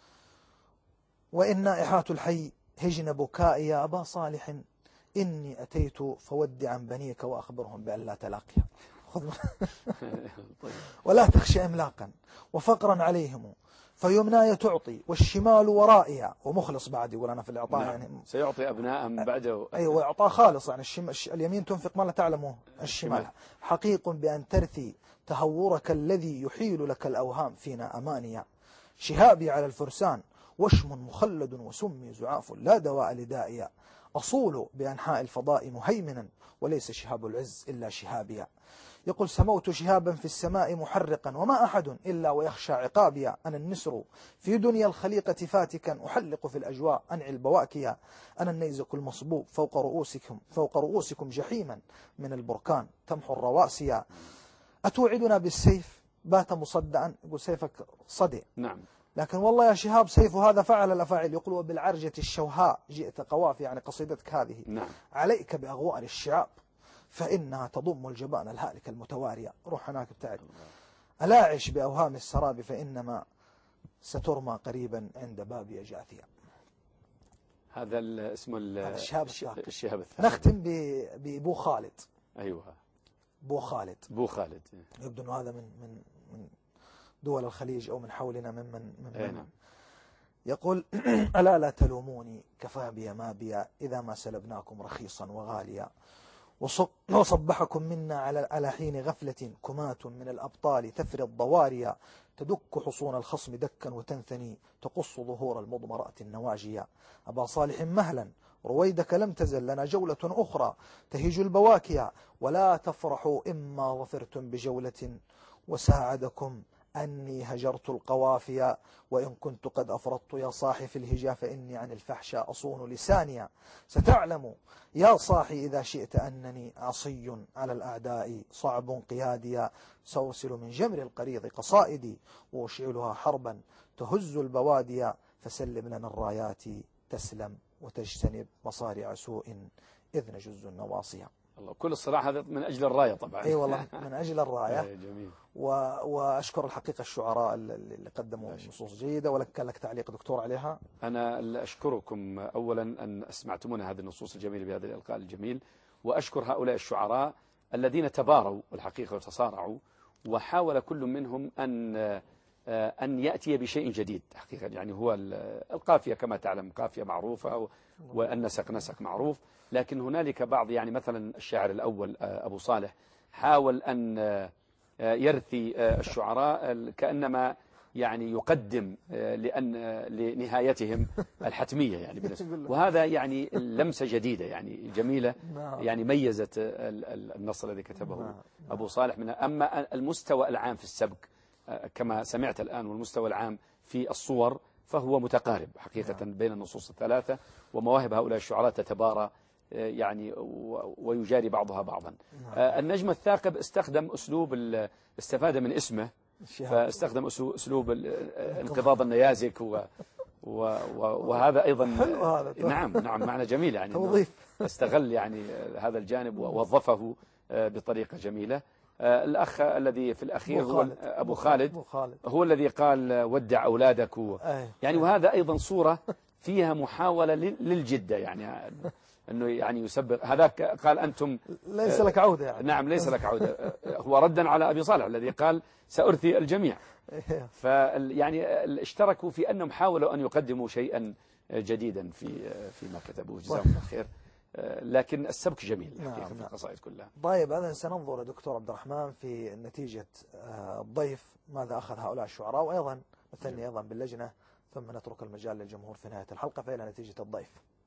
وإن نائحات الحي هجن بكائي يا أبا صالح إني أتيت فودعا بنيك وأخبرهم بأن لا تلاقيا. ولا تخشى إملاقا وفقرا عليهم فيمناي تعطي والشمال ورائيا. ومخلص بعد يقول أنا في الإعطاء. نعم. يعني سيعطي أبناء بعده. أيوة إعطاء خالص يعني اليمين تنفق ما لا تعلمه الشمال. حقيق بأن ترثي تهورك الذي يحيل لك الأوهام فينا أمانيا. شهابي على الفرسان وشم مخلد وسمي زعاف لا دواء لدائيا. أصول بأنحاء الفضاء مهيمنا وليس شهاب العز إلا شهابيا. يقول سموت شهابا في السماء محرقا وما أحد إلا ويخشى عقابيا. أنا النسر في دنيا الخليقة فاتكا أحلق في الأجواء أنعي البواكيا. أنا النيزك المصبوب فوق رؤوسكم جحيما من البركان تمحو الرواسيا. أتوعدنا بالسيف بات مصدعا. يقول سيفك صدع. نعم. لكن والله يا شهاب سيف هذا فعل الأفاعيل. يقول وبالعرجة الشوهاء جئت قوافي، يعني قصيدتك هذه. نعم. عليك بأغوار الشعاب فإنها تضم الجبان الهالك المتوارية. روح هناك ابتعد. ألا أعش بأوهام السراب فإنما سترمى قريبا عند بابي جاثيا. هذا اسمه الشهاب الثاقب. الشهاب الثاقب. نختم ببو خالد. أيوه بو خالد. بو خالد يبدو أنه هذا من دول الخليج أو من حولنا ممن يقول ألا لا تلوموني كفى بي ما بي إذا ما سلبناكم رخيصا وغاليا، وصبحكم منا على حين غفلة كمات من الأبطال تفري الضواريا، تدك حصون الخصم دكا وتنثني تقص ظهور المضمرات النواجيا. أبا صالح مهلا رويدك لم تزل لنا جولة أخرى تهيج البواكيا، ولا تفرحوا إما ظفرتم بجولة وساعدكم أني هجرت القوافيا، وإن كنت قد أفرطت يا صاحي في الهجا فإني عن الفحشاء أصون لسانيا. ستعلم يا صاحي إذا شئت أنني عصي على الأعداء صعب قياديا، سأرسل من جمر القريض قصائدي وأشعلها حربا تهز البواديا، فسلم لنا الرايات تسلم وتجتنب مصارع سوء إذ نجز النواصيا. الله، كل الصراع هذا من أجل الراية طبعا. أي والله من أجل الراية. جميل. وأشكر الحقيقة الشعراء اللي قدموا نصوص جيدة. ولك كان لك تعليق دكتور عليها؟ أنا أشكركم أولا أن أسمعتمونا هذه النصوص الجميلة بهذا الإلقاء الجميل، وأشكر هؤلاء الشعراء الذين تباروا الحقيقة وتصارعوا، وحاول كل منهم أن يأتي بشيء جديد حقيقة. يعني هو القافية كما تعلم قافية معروفة، والنسق نسق معروف، لكن هنالك بعض، يعني مثلا الشاعر الأول أبو صالح حاول أن يرثي الشعراء كأنما يعني يقدم لنهايتهم الحتمية يعني وهذا يعني لمسة جديدة يعني جميلة، يعني ميزت النص الذي كتبه أبو صالح منها. أما المستوى العام في السبك كما سمعت الآن، والمستوى العام في الصور فهو متقارب حقيقة بين النصوص الثلاثة، ومواهب هؤلاء الشعراء تتبارى يعني ويجاري بعضها بعضا. النجم الثاقب استخدم أسلوب استفاد من اسمه، فاستخدم أسلوب انقضاض النيازك وهذا أيضا نعم معنى جميل، يعني استغل يعني هذا الجانب ووظفه بطريقة جميلة. الأخ الذي في الأخير هو أبو خالد هو الذي قال ودع أولادك يعني، وهذا أيضا صورة فيها محاولة للجدة، يعني أنه يعني يسبق هذاك قال أنتم ليس لك عودة يعني. نعم ليس لك عودة، هو ردا على أبي صالح الذي قال سأرثي الجميع. فيعني اشتركوا في أنهم حاولوا أن يقدموا شيئا جديدا فيما كتبوه، جزاهم الله خير. لكن السبك جميل حقيقة في القصائد كلها. طيب هذا سننظر يا دكتور عبد الرحمن في نتيجة الضيف ماذا أخذ هؤلاء الشعراء، وأيضا مثلني أيضا باللجنة، ثم نترك المجال للجمهور في نهاية الحلقة فإلى نتيجة الضيف.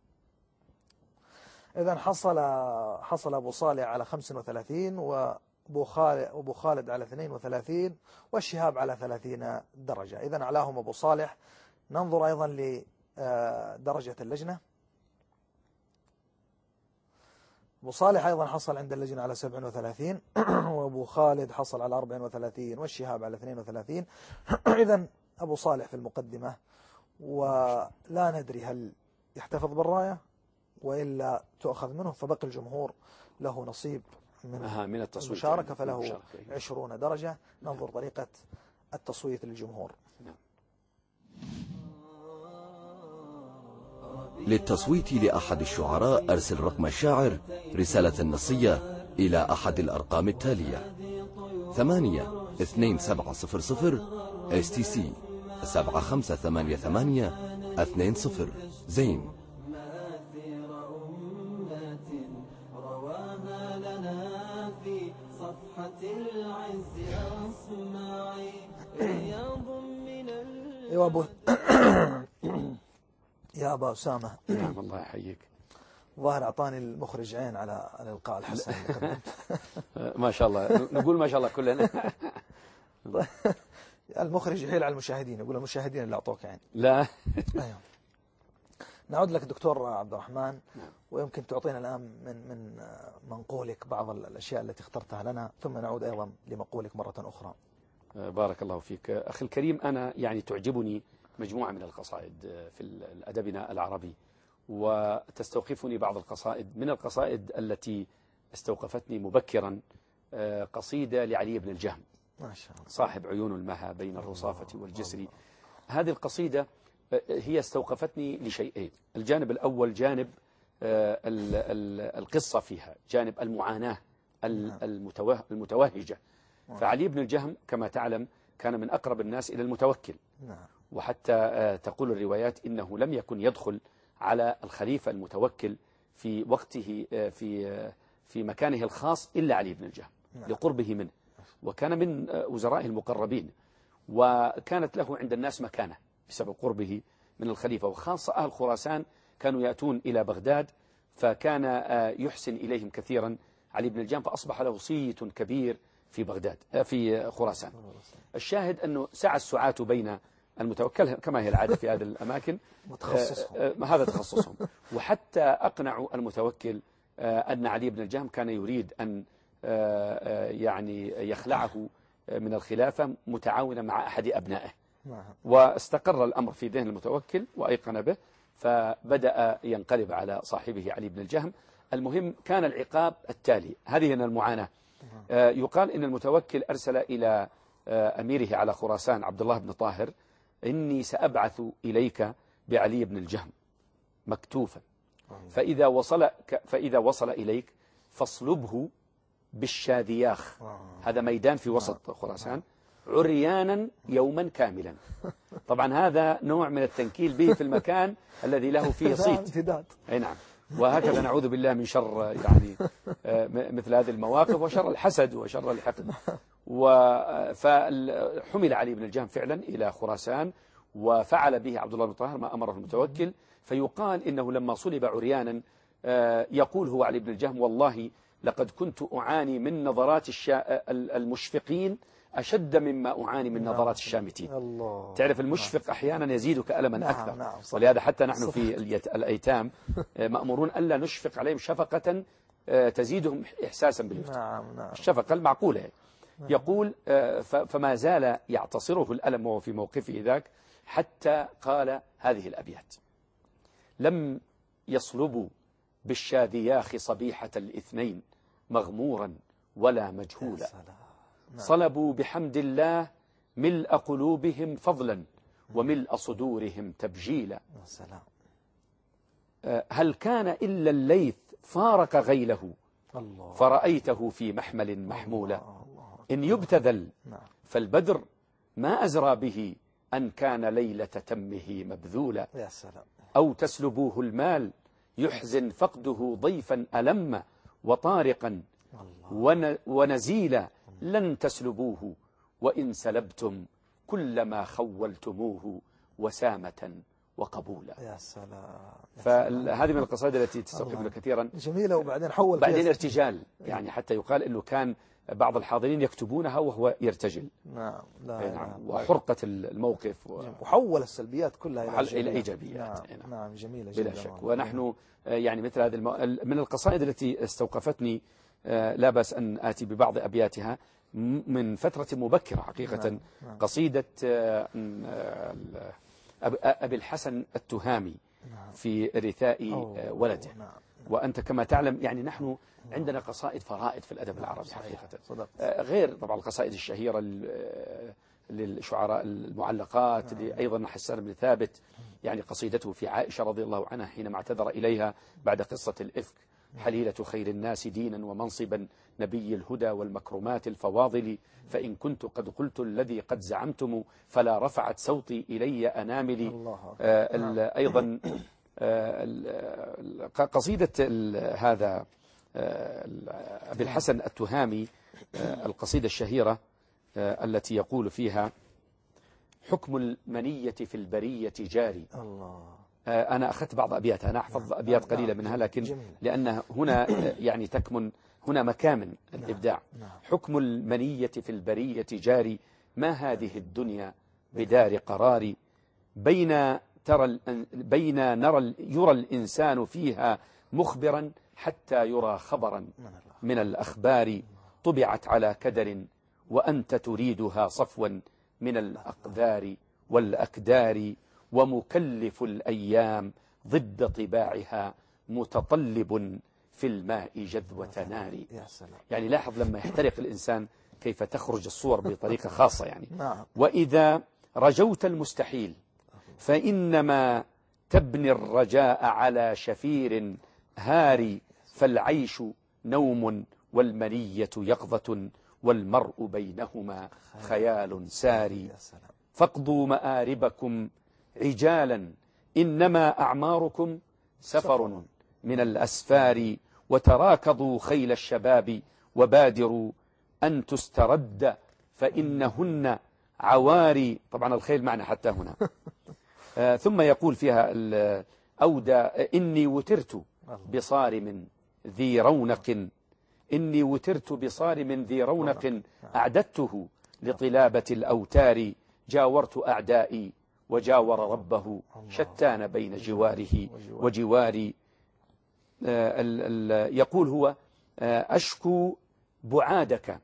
إذا حصل أبو صالح على 35 وأبو خالد على 32 والشهاب على 30 درجة. إذا أعلاهم أبو صالح. ننظر أيضا لدرجة اللجنة. أبو صالح أيضا حصل عند اللجنة على 37 وأبو خالد حصل على 34 والشهاب على 32. إذا أبو صالح في المقدمة، ولا ندري هل يحتفظ بالراية وإلا تؤخذ منه، فبقي الجمهور له نصيب من التصويت المشاركة فله 20 درجة. ننظر طريقة التصويت للجمهور. للتصويت لأحد الشعراء أرسل رقم الشاعر رسالة نصية إلى أحد الأرقام التالية: 82700 STC 758820 زين. يا أبا أسامة. نعم الله يحييك. ظاهر أعطاني المخرج عين على الإلقاء الحسن. ما شاء الله، نقول ما شاء الله كلنا. المخرج يحيل على المشاهدين، يقول المشاهدين اللي أعطوك عين. لا. أيوه. نعود لك دكتور عبد الرحمن، ويمكن تعطينا الآن من منقولك بعض الأشياء التي اخترتها لنا، ثم نعود أيضا لمقولك مرة أخرى. بارك الله فيك أخي الكريم. أنا يعني تعجبني مجموعة من القصائد في أدبنا العربي، وتستوقفني بعض القصائد. من القصائد التي استوقفتني مبكرا قصيدة لعلي بن الجهم ما شاء الله صاحب عيون المها بين الرصافة والجسر. هذه القصيدة هي استوقفتني لشيئين. الجانب الأول جانب القصة فيها، جانب المعاناة المتوهجة. فعلي بن الجهم كما تعلم كان من أقرب الناس إلى المتوكل، وحتى تقول الروايات إنه لم يكن يدخل على الخليفة المتوكل في وقته في مكانه الخاص إلا علي بن الجهم لقربه منه، وكان من وزرائه المقربين، وكانت له عند الناس مكانة بسبب قربه من الخليفة، وخاصة أهل خراسان كانوا يأتون إلى بغداد، فكان يحسن إليهم كثيرا علي بن الجهم، فأصبح له صيت كبير في بغداد في خراسان. الشاهد أنه سعى السعاة بين المتوكل كما هي العادة في هذه الأماكن، هذا تخصصهم، وحتى أقنعوا المتوكل أن علي بن الجهم كان يريد أن يعني يخلعه من الخلافة متعاونا مع أحد أبنائه، واستقر الأمر في ذهن المتوكل وأيقن به، فبدأ ينقلب على صاحبه علي بن الجهم. المهم كان العقاب التالي، هذه هنا المعاناة. يقال إن المتوكل أرسل إلى أميره على خراسان عبد الله بن طاهر: إني سأبعث إليك بعلي بن الجهم مكتوفا، فإذا وصل إليك فاصلبه بالشاذياخ، هذا ميدان في وسط خراسان، عريانا يوما كاملا. طبعا هذا نوع من التنكيل به في المكان الذي له فيه صيت. أي نعم. وهكذا نعوذ بالله من شر يعني مثل هذه المواقف وشر الحسد وشر الحقد. فحمل علي بن الجهم فعلا إلى خراسان، وفعل به عبد الله بن طاهر ما أمره المتوكل. فيقال إنه لما صلب عريانا يقول هو علي بن الجهم: والله لقد كنت أعاني من نظرات المشفقين أشد مما أعاني من نظرات الشامتين. تعرف المشفق أحيانا يزيدك ألما أكثر. ولهذا حتى نحن في الأيتام مأمورون ألا نشفق عليهم شفقة تزيدهم إحساسا باليتم، الشفقة المعقولة. يقول فما زال يعتصره الألم وهو في موقفه ذاك حتى قال هذه الأبيات: لم يصلبوا بالشاذياخ صبيحة الاثنين مغمورا ولا مجهولا، صلبوا بحمد الله ملء قلوبهم فضلا وملء صدورهم تبجيلا. هل كان إلا الليث فارق غيله فرأيته في محمل محمولا، إن يبتذل فالبدر ما أزرى به أن كان ليلة تمه مبذولا، أو تسلبوه المال يحزن فقده ضيفا ألم وطارقا ونزيلا، لن تسلبوه وإن سلبتم كلما خولتموه وسامة وقبولا. يا سلام. فهذه من القصائد التي تستوقفنا كثيرا. جميلة. وبعدين حول بعدين ارتجال، يعني حتى يقال أنه كان بعض الحاضرين يكتبونها وهو يرتجل. نعم. وحرقة الموقف وحول السلبيات كلها إلى إيجابيات. نعم. جميلة بلا شك. ونحن يعني مثل هذه من القصائد التي استوقفتني لا بأس أن آتي ببعض أبياتها من فترة مبكرة حقيقة. قصيدة أبي الحسن التهامي في رثاء ولده. وأنت كما تعلم يعني نحن عندنا قصائد فرائد في الأدب العربي حقيقة، غير طبعا القصائد الشهيرة للشعراء المعلقات، أيضا حسان بن ثابت يعني قصيدته في عائشة رضي الله عنها حينما اعتذر إليها بعد قصة الإفك: حليلة خير الناس دينا ومنصبا نبي الهدى والمكرمات الفواضل، فإن كنت قد قلت الذي قد زعمتم فلا رفعت صوتي إلي أناملي. أيضا قصيدة هذا أبي الحسن التهامي القصيدة الشهيرة التي يقول فيها: حكم المنية في البرية جاري. أنا أخذت بعض أبياتها، أنا أحفظ أبيات قليلة منها، لكن لأن هنا يعني تكمن هنا مكامن الإبداع. حكم المنية في البرية جاري، ما هذه الدنيا بدار قراري، بين يرى الإنسان فيها مخبرا حتى يرى خبرا من الأخبار، طبعت على كدر وأنت تريدها صفوا من الأقدار، والأكدار، ومكلف الأيام ضد طباعها، متطلب في الماء جذوة نار. يعني لاحظ لما يحترق الإنسان كيف تخرج الصور بطريقة خاصة يعني. وإذا رجوت المستحيل فإنما تبني الرجاء على شفير هاري، فالعيش نوم والمنية يقظة، والمرء بينهما خيال ساري. فاقضوا مآربكم عجالا، إنما أعماركم سفر من الأسفار، وتراكضوا خيل الشباب وبادروا أن تسترد، فإنهن عواري. طبعا الخيل معنا حتى هنا. ثم يقول فيها أودى: إني وترت بصارم ذي رونق، إني وترت بصارم ذي رونق، أعددته لطلابة الأوتار، جاورت أعدائي وجاور ربه، شتان بين جواره وجواري. يقول هو: أشكو بعادك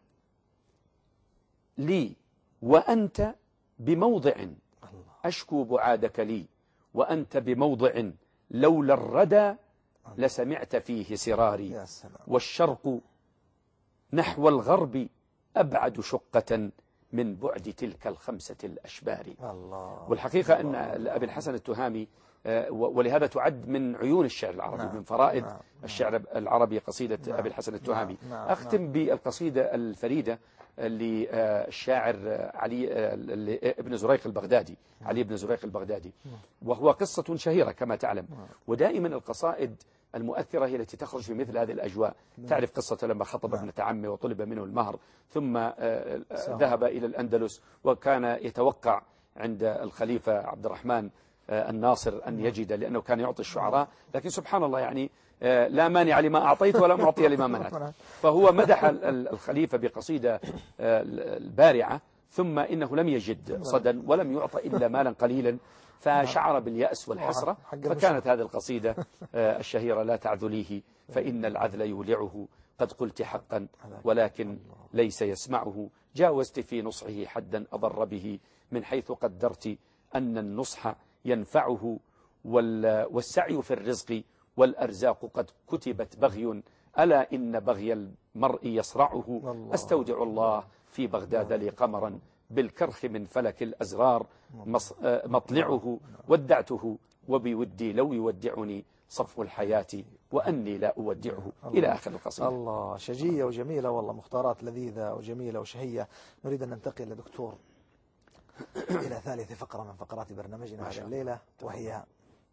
لي وأنت بموضع، أشكو بعادك لي وأنت بموضع، لولا الردى لسمعت فيه سراري، والشرق نحو الغرب أبعد شقة من بعد تلك الخمسة الأشبار. والحقيقة أن أبي الحسن التهامي، ولهذا تعد من عيون الشعر العربي، من فرائد الشعر العربي قصيدة أبي الحسن التهامي. أختم بالقصيدة الفريدة للشاعر علي ابن زريق البغدادي، علي بن زريق البغدادي، وهو قصة شهيرة كما تعلم. ودائما القصائد المؤثرة هي التي تخرج في مثل هذه الأجواء. تعرف قصة لما خطب ابنة عمه وطلب منه المهر، ثم ذهب إلى الأندلس، وكان يتوقع عند الخليفة عبد الرحمن الناصر أن يجد، لأنه كان يعطي الشعراء، لكن سبحان الله يعني لا مانع لما أعطيت ولا معطي لما منعت. فهو مدح الخليفة بقصيدة البارعة، ثم إنه لم يجد صدا ولم يعطى إلا مالا قليلا، فشعر باليأس والحسرة، فكانت هذه القصيدة الشهيرة: لا تعذليه فإن العذل يولعه، قد قلت حقا ولكن ليس يسمعه، جاوزت في نصحه حدا أضر به، من حيث قدرت أن النصح ينفعه، والسعي في الرزق والأرزاق قد كتبت بغي، ألا إن بغي المرء يصرعه، أستودع الله في بغداد لي قمرا، بالكرخ من فلك الأزرار مطلعه، ودعته وبودي لو يودعني صفو الحياة، وأني لا أودعه، إلى آخر القصيدة. الله، شجية وجميلة والله، مختارات لذيذة وجميلة وشهية. نريد أن ننتقل لدكتور إلى ثالث فقرة من فقرات برنامجنا هذه الليلة، وهي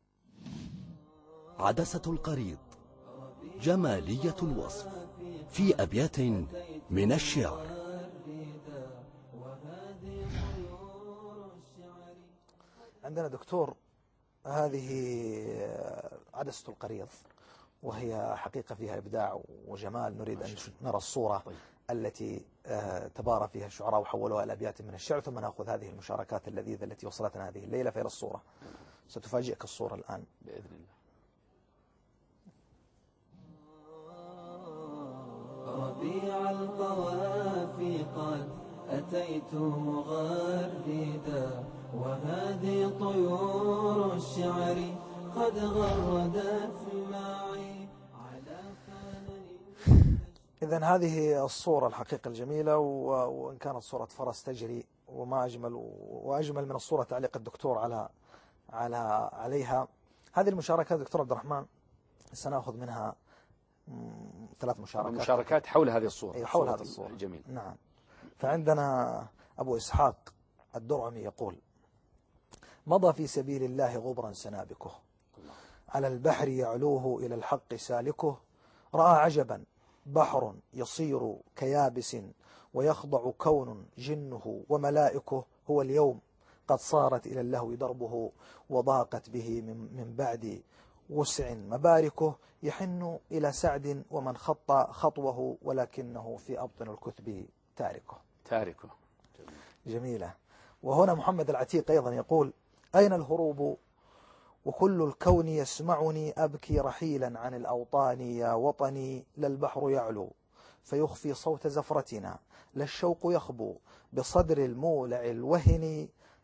عدسة القريض، جمالية الوصف في أبيات من الشعر. عندنا دكتور هذه عدسة القريض، وهي حقيقة فيها إبداع وجمال. نريد أن نرى الصورة التي تبارى فيها الشعراء وحولوها إلى أبيات من الشعر، ثم نأخذ هذه المشاركات اللذيذة التي وصلتنا هذه الليلة. فإلى الصورة، ستفاجئك الصورة الآن بإذن الله. ربيع القوافي قد أتيت مغرددا، وهذه طيور الشعر قد غردت معي على فانني. إذن هذه الصورة الحقيقة الجميلة، وإن كانت صورة فرس تجري، وما أجمل وأجمل من الصورة تعليق الدكتور عليها. هذه المشاركات دكتور عبد الرحمن سنأخذ منها 3 مشاركات حول هذه الصورة. حول هذه الصورة جميل. نعم. فعندنا أبو إسحاق الدرعمي يقول: مضى في سبيل الله غبرا سنابكه، على البحر يعلوه إلى الحق سالكه، رأى عجبا بحر يصير كيابس، ويخضع كون جنه وملائكه، هو اليوم قد صارت إلى اللهو دربه، وضاقت به من بعد وسع مباركه، يحن إلى سعد ومن خط خطوه، ولكنه في أبطن الكثب تاركه. جميلة. وهنا محمد العتيق أيضا يقول: أين الهروب وكل الكون يسمعني، أبكي رحيلا عن الأوطان يا وطني، لا البحر يعلو فيخفي صوت زفرتنا، لا الشوق يخبو بصدر المولع الوهن،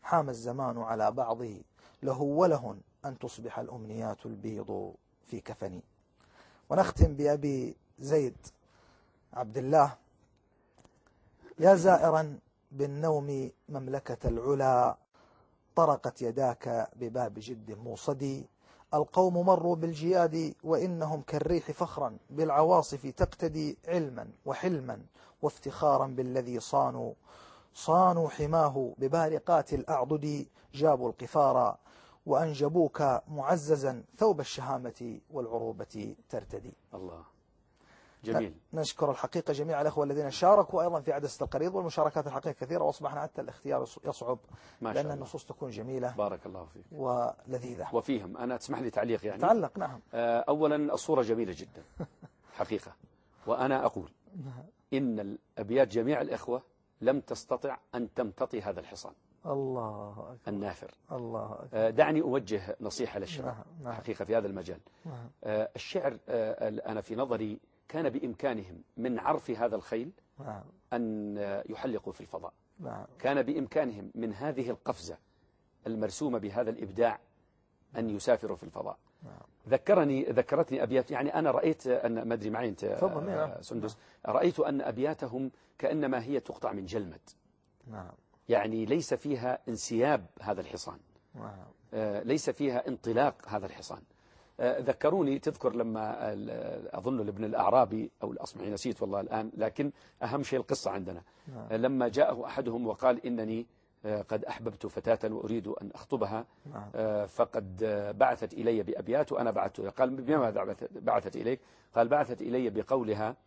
حام الزمان على بعضه له وله أن تصبح الأمنيات البيض في كفني. ونختم بأبي زيد عبد الله: يا زائرا بالنوم مملكة العلا، طرقت يداك بباب جد موصدي، القوم مروا بالجياد وإنهم كالريح فخرا بالعواصف تقتدي، علما وحلما وافتخارا بالذي صانوا حماه ببارقات الأعضد، جابوا القفار وأنجبوك معززا ثوب الشهامة والعروبة ترتدي. الله، جميل. نشكر الحقيقة جميع الأخوة الذين شاركوا أيضا في عدسة القريض، والمشاركات الحقيقة كثيرة، وأصبحنا حتى الاختيار يصعب لأن النصوص تكون جميلة بارك الله فيك ولذيذة وفيهم. أنا تسمح لي تعليق يعني؟ تعلق. نعم. أولا الصورة جميلة جدا حقيقة، وأنا أقول إن الأبيات جميع الإخوة لم تستطع أن تمتطي هذا الحصان الله أكبر النافر. الله أكبر. دعني أوجه نصيحة للشباب نعم. حقيقة في هذا المجال. نعم. الشعر أنا في نظري كان بإمكانهم من عرف هذا الخيل نعم. أن يحلقوا في الفضاء. نعم. كان بإمكانهم من هذه القفزة المرسومة بهذا الإبداع أن يسافروا في الفضاء. نعم. ذكرتني أبيات، يعني أنا رأيت أن، ما أدري معي أنت سندس، رأيت أن أبياتهم كأنما هي تقطع من جلمد. نعم. يعني ليس فيها انسياب هذا الحصان. نعم. ليس فيها انطلاق هذا الحصان. ذكروني، تذكر لما أظن لابن الأعرابي أو الأصمعي، نسيت والله الآن، لكن أهم شيء القصة عندنا. لما جاءه أحدهم وقال إنني قد أحببت فتاة وأريد أن أخطبها، فقد بعثت إلي بأبيات وأنا بعثتها. قال بما بعثت إليك؟ قال بعثت إلي بقولها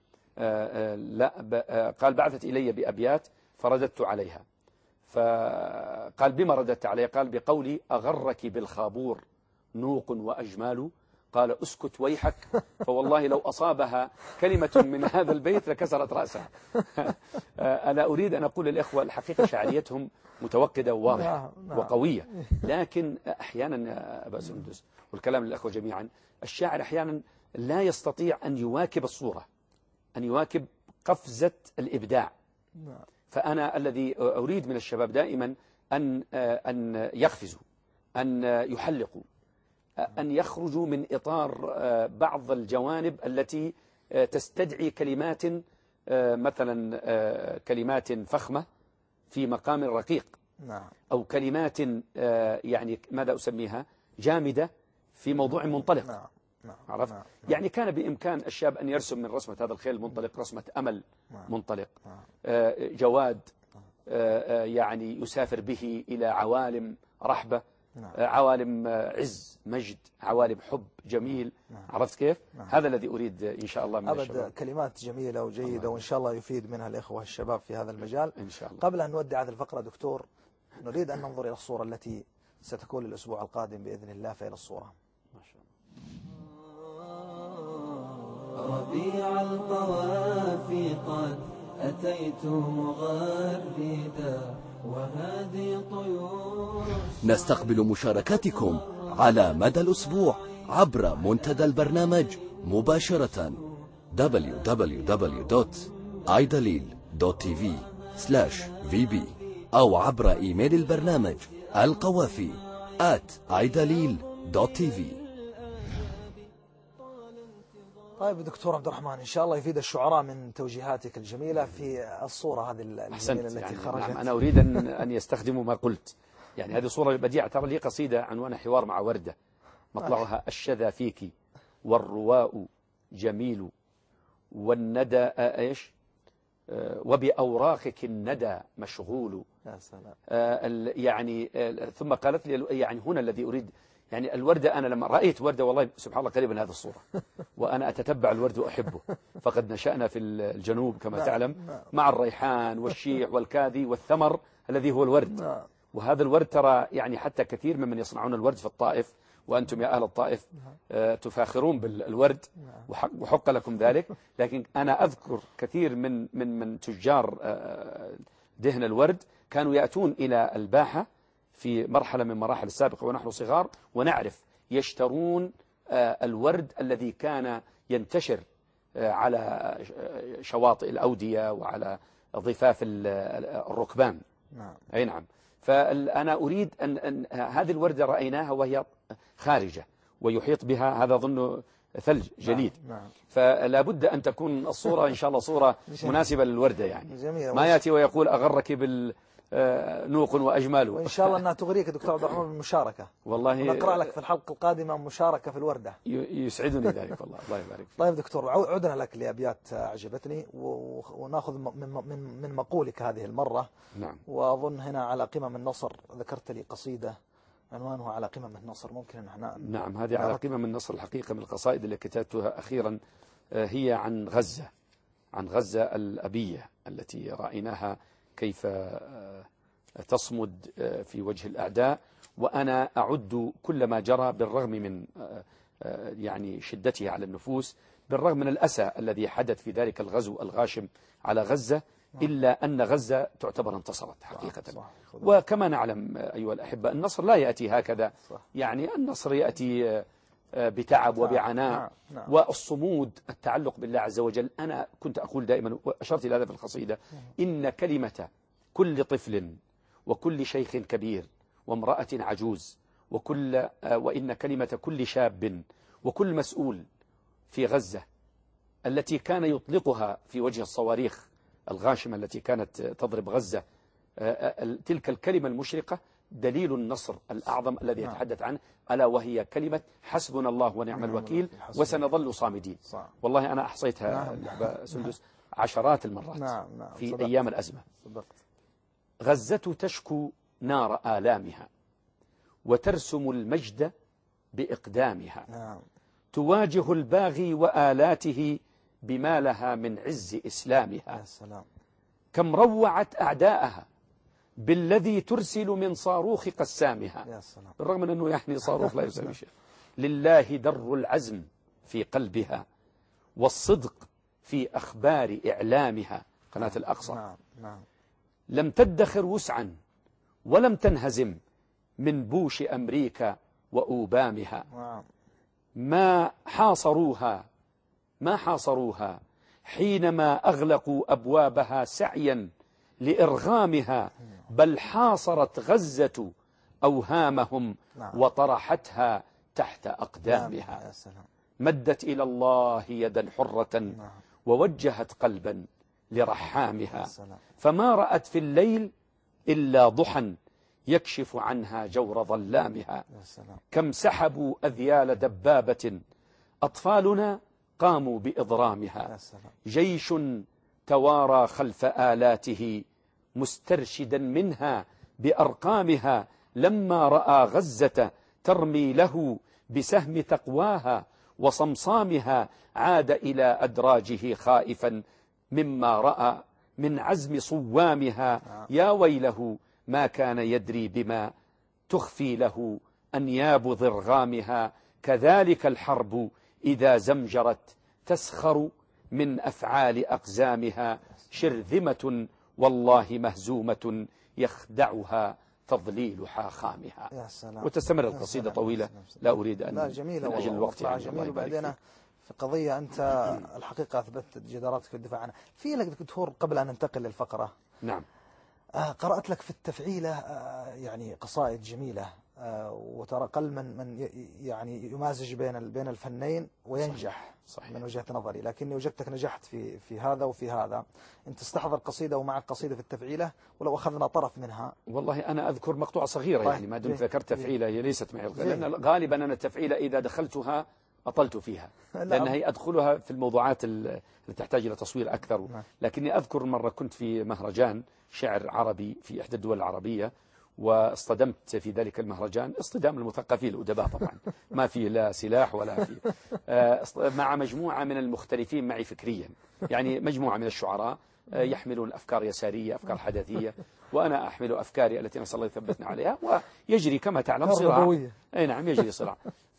قال بعثت إلي بأبيات فرددت عليها. فقال بما رددت علي؟ قال بقولي أغرك بالخابور نوق وأجمال. قال اسكت ويحك، فوالله لو أصابها كلمة من هذا البيت لكسرت رأسها. أنا أريد أن أقول للإخوة الحقيقة شعريتهم متوقدة وواضحة وقوية، لكن أحيانا يا أبا سندس، والكلام للأخوة جميعا، الشاعر أحيانا لا يستطيع أن يواكب الصورة، أن يواكب قفزة الإبداع. فأنا الذي أريد من الشباب دائما أن يقفزوا، أن يحلقوا، أن يخرجوا من إطار بعض الجوانب التي تستدعي كلمات، مثلا كلمات فخمة في مقام رقيق، أو كلمات يعني ماذا أسميها جامدة في موضوع منطلق. عرفت؟ يعني كان بإمكان الشاب أن يرسم من رسمة هذا الخيل المنطلق رسمة أمل منطلق، جواد، يعني يسافر به إلى عوالم رحبة، عوالم عز مجد، عوالم حب جميل. عرفت كيف؟ هذا الذي أريد إن شاء الله من الشباب. كلمات جميلة وجيدة، وإن شاء الله يفيد منها الإخوة الشباب في هذا المجال إن شاء الله. قبل أن نودع هذه الفقرة دكتور، نريد أن ننظر إلى الصورة التي ستكون الأسبوع القادم بإذن الله. فإلى الصورة. ما شاء الله. ربيع القوافي قد أتيت مغردا، وهذه طيور. نستقبل مشاركاتكم على مدى الأسبوع عبر منتدى البرنامج مباشرة www.aidalil.tv/vb أو عبر إيميل البرنامج القوافي@aidalil.tv. طيب دكتور عبد الرحمن، إن شاء الله يفيد الشعراء من توجيهاتك الجميلة في الصورة هذه الجميلة التي يعني خرجت. نعم، أنا أريد أن يستخدموا ما قلت. يعني هذه صورة بديعة. ترى لي قصيدة عنوانها حوار مع وردة، مطلعها الشذا فيك والرواء جميل والندى إيش وبأوراقك الندى مشغول. يا سلام. يعني ثم قالت لي يعني هنا الذي أريد، يعني الوردة، أنا لما رأيت وردة والله سبحان الله قريبا هذه الصورة، وأنا أتتبع الورد وأحبه، فقد نشأنا في الجنوب كما تعلم مع الريحان والشيع والكاذي والثمر الذي هو الورد. وهذا الورد ترى يعني حتى كثير ممن يصنعون الورد في الطائف، وأنتم يا أهل الطائف تفاخرون بالورد وحق لكم ذلك، لكن أنا أذكر كثير من تجار دهن الورد كانوا يأتون إلى الباحة في مرحلة من مراحل السابقة ونحن صغار، ونعرف يشترون الورد الذي كان ينتشر على شواطئ الأودية وعلى ضفاف الركبان. أي نعم. فأنا أريد أن هذه الوردة رأيناها وهي خارجة ويحيط بها هذا ظنه ثلج جليد. نعم. فلا بد أن تكون الصورة إن شاء الله صورة مناسبة للوردة، يعني جميلة. ما يأتي ويقول أغرك نوق وأجمال. وإن شاء الله أنها تغريك دكتور عبد الرحمن بالمشاركة. والله نقرأ لك في الحلقة القادمة مشاركة في الوردة. يسعدني ذلك والله. الله يبارك فيك. طيب دكتور، عدنا لك لأبيات أعجبتني، ونأخذ من مقولك هذه المرة. نعم. وأظن هنا على قمم النصر ذكرت لي قصيدة عنوانها على قمم النصر، ممكن أن احنا نعم، هذه على قمم النصر الحقيقة من القصائد اللي كتبتها أخيرا، هي عن غزة، عن غزة الأبية التي رأيناها كيف تصمد في وجه الأعداء. وأنا أعد كل ما جرى بالرغم من يعني شدته على النفوس، بالرغم من الأسى الذي حدث في ذلك الغزو الغاشم على غزة، إلا أن غزة تعتبر انتصرت حقيقة. وكما نعلم أيها الأحبة، النصر لا يأتي هكذا، يعني النصر يأتي بتعب وبعناء والصمود، التعلق بالله عز وجل. أنا كنت أقول دائما وأشرت إلى هذا في القصيدة: إن كلمة كل طفل وكل شيخ كبير وامرأة عجوز وإن كلمة كل شاب وكل مسؤول في غزة التي كان يطلقها في وجه الصواريخ الغاشمة التي كانت تضرب غزة، تلك الكلمة المشرقة دليل النصر الأعظم الذي يتحدث عنه، ألا وهي كلمة حسبنا الله ونعم الوكيل وسنظل صامدين. والله أنا أحصيتها سندس عشرات المرات في أيام الأزمة. غزة تشكو نار آلامها وترسم المجد بإقدامها، تواجه الباغي وآلاته بما لها من عز إسلامها. كم روعت أعداءها بالذي ترسل من صاروخ قسامها، بالرغم من أنه يعني صاروخ لا يسوي شيء. لله در العزم في قلبها والصدق في أخبار إعلامها. قناة الأقصى لم تدخر وسعا ولم تنهزم من بوش أمريكا وأوبامها. ما حاصروها حينما أغلقوا أبوابها سعيا لإرغامها، بل حاصرت غزة أوهامهم وطرحتها تحت أقدامها. مدت إلى الله يدا حرة ووجهت قلبا لرحامها، فما رأت في الليل إلا ضحى يكشف عنها جور ظلامها. كم سحبوا أذيال دبابة أطفالنا قاموا بإضرامها، جيش توارى خلف آلاته مسترشدا منها بأرقامها، لما رأى غزة ترمي له بسهم تقواها وصمصامها، عاد إلى أدراجه خائفا مما رأى من عزم صوامها. يا ويله ما كان يدري بما تخفي له أنياب ضرغامها، كذلك الحرب إذا زمجرت تسخر من أفعال أقزامها، شرذمة والله مهزومة يخدعها تضليل حاخامها. وتستمر القصيدة طويلة لا أريد أن من أجل الوقت يعني. جميل. وبعدين في قضية أنت الحقيقة أثبتت جداراتك في الدفاع عنها. في لك دكتور قبل أن ننتقل للفقرة، نعم، قرأت لك في التفعيلة يعني قصائد جميلة، وترى قل من يعني يمازج بين الفنين وينجح. صحيح. من وجهة نظري، لكني وجدتك نجحت في هذا وفي هذا. أنت تستحضر قصيدة ومعك قصيدة في التفعيلة، ولو أخذنا طرف منها. والله أنا أذكر مقطوعة صغيرة يعني ما دمت ذكرت تفعيلة، هي ليست معي، لأن غالبا أنا التفعيلة إذا دخلتها أطلت فيها، لأن هي أدخلها في الموضوعات اللي تحتاج إلى تصوير أكثر. لكني أذكر مرة كنت في مهرجان شعر عربي في إحدى الدول العربية، واصطدمت في ذلك المهرجان اصطدام المثقفين الأدباء طبعا، ما في لا سلاح ولا في مع مجموعة من المختلفين معي فكريا، يعني مجموعة من الشعراء يحملون أفكار يسارية، أفكار حداثية، وأنا أحمل أفكاري التي نسأل الله يثبتنا عليها، ويجري كما تعلم صراع. أي نعم، يجري صراع.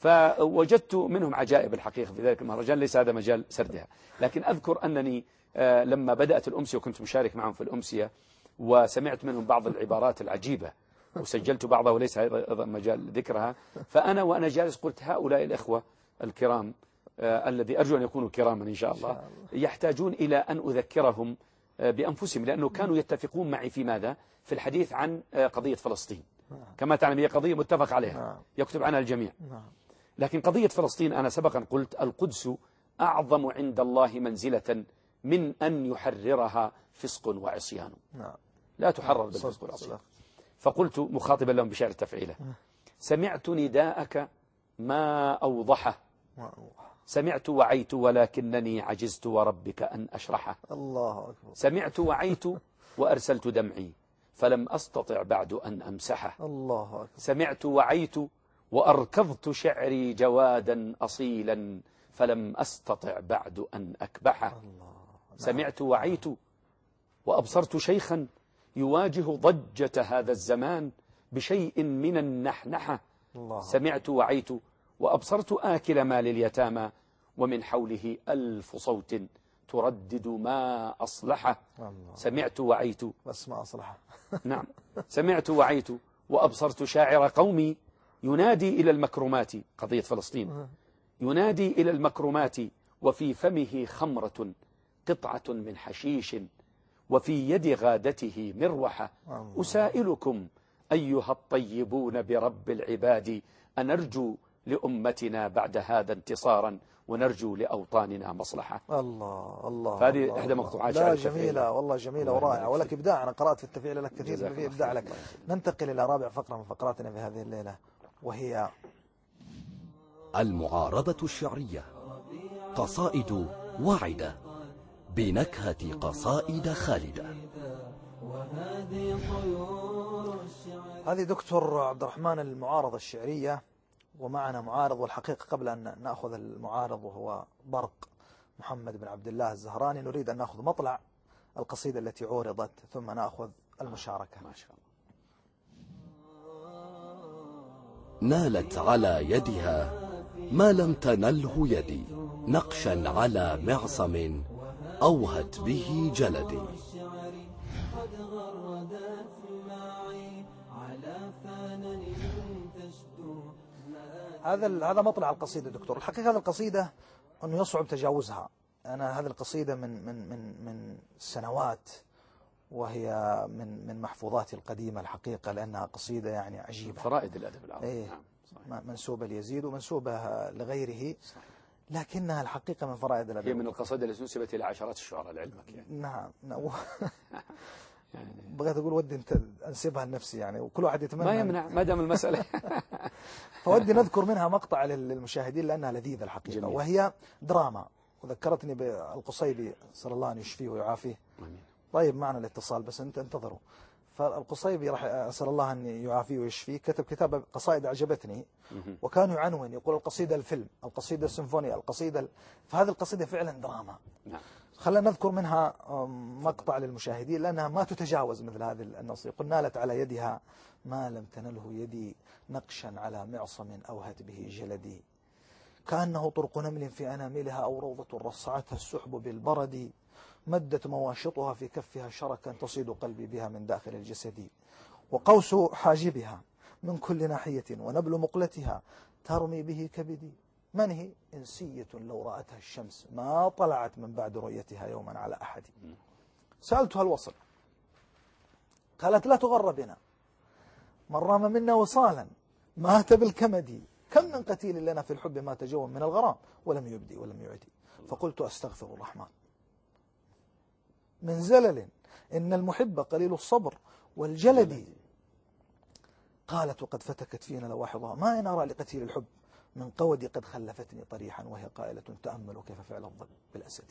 فوجدت منهم عجائب الحقيقة في ذلك المهرجان، ليس هذا مجال سردها. لكن أذكر أنني لما بدأت الأمسية وكنت مشارك معهم في الأمسية، وسمعت منهم بعض العبارات العجيبة وسجلت بعضها وليس هذا مجال ذكرها، فأنا وأنا جالس قلت هؤلاء الإخوة الكرام الذي أرجو أن يكونوا كراما إن شاء الله، يحتاجون إلى أن أذكرهم بأنفسهم، لأنه كانوا يتفقون معي في ماذا؟ في الحديث عن قضية فلسطين. كما تعلم هي قضية متفق عليها يكتب عنها الجميع. لكن قضية فلسطين أنا سبقا قلت القدس أعظم عند الله منزلة من أن يحررها فسق وعصيان. لا تحرر بالفسق والعصيان. فقلت مخاطبا لهم بشعر التفعيلة: سمعت نداءك ما أوضحه، سمعت وعيت ولكنني عجزت وربك أن أشرحه. الله أكبر. سمعت وعيت وأرسلت دمعي فلم أستطع بعد أن أمسحه. الله أكبر. سمعت وعيت وأركضت شعري جوادا أصيلا فلم أستطع بعد أن أكبحه. سمعت وعيت وأبصرت شيخا يواجه ضجة هذا الزمان بشيء من النحنحة. سمعت وعيت وأبصرت آكل مال اليتامى ومن حوله 1000 صوت تردد ما أصلحه. سمعت وعيت بس ما أصلحه. نعم. سمعت وعيت وأبصرت شاعر قومي ينادي إلى المكرمات، قضية فلسطين، ينادي إلى المكرمات وفي فمه خمرة قطعة من حشيش وفي يد غادته مروحة. أسائلكم أيها الطيبون برب العباد أنرجو لأمتنا بعد هذا انتصارا ونرجو لأوطاننا مصلحة. الله الله. فهذه إحدى مقطوعات لا جميلة والله، جميلة ورائعة، ولك إبداع. أنا قرأت في التفعيل لك كثير في إبداع لك. ننتقل إلى رابع فقرة من فقراتنا في هذه الليلة، وهي المعارضة الشعرية. قصائد واعدة بنكهة قصائد خالدة. هذه دكتور عبد الرحمن المعارضة الشعرية، ومعنا معارض. والحقيقة قبل أن نأخذ المعارض وهو برق محمد بن عبد الله الزهراني، نريد أن نأخذ مطلع القصيدة التي عورضت ثم نأخذ المشاركة. ما شاء الله. نالت على يدها ما لم تنله يدي، نقشا على معصم أوهت به جلدي. هذا مطلع القصيدة دكتور. الحقيقة هذه القصيدة أنه يصعب تجاوزها. أنا هذه القصيدة من سنوات، وهي من محفوظاتي القديمة الحقيقة، لأنها قصيدة يعني عجيبة، فرائد الأدب العربي. إيه، منسوبة ليزيد ومنسوبة لغيره، لكنها الحقيقة من فرائد الأدب. هي من القصائد التي نسبت إلى عشرات الشعراء لعلمك يعني. نعم. بغيت أقول ودي أنت أنسبها لنفسي يعني، وكل واحد يتمنى. ما يمنع ما دام المسألة. فودي نذكر منها مقطع للمشاهدين لأنها لذيذة الحقيقة. جميل. وهي دراما، وذكرتني بالقصيبي صلى الله أن يشفيه ويعافيه. طيب معنا الاتصال بس أنت انتظروا. فالقصيبي راح أسأل الله أن يعافيه ويشفيه، كتب كتاب قصائد أعجبتني، وكان يعنون يقول القصيدة الفيلم، القصيدة السيمفونية، القصيدة فهذه القصيدة فعلا دراما. نعم. خلينا نذكر منها مقطع للمشاهدين لأنها ما تتجاوز مثل هذه النص. يقول: نالت على يدها ما لم تنله يدي، نقشا على معصم أوهت به جلدي، كأنه طرق نمل في أناملها أو روضة رصعتها السحب بالبرد، مدت مواشطها في كفها شركا تصيد قلبي بها من داخل الجسد، وقوس حاجبها من كل ناحية ونبل مقلتها ترمي به كبدي، من هي؟ إنسية لو رأتها الشمس ما طلعت من بعد رؤيتها يوما على أحد. سألتها الوصل، قالت: لا تغر بنا، من رام منا وصالا مات بالكمد، كم من قتيل لنا في الحب ما تجوم من الغرام ولم يبدي ولم يعدي. فقلت: أستغفر الرحمن من زلل إن المحب قليل الصبر والجلد. قالت: وقد فتكت فينا لواحظها ما إن أرى لقتيل الحب من قودي قد خلفتني طريحا، وهي قائلة تأمل كيف فعل الضب بالأسد.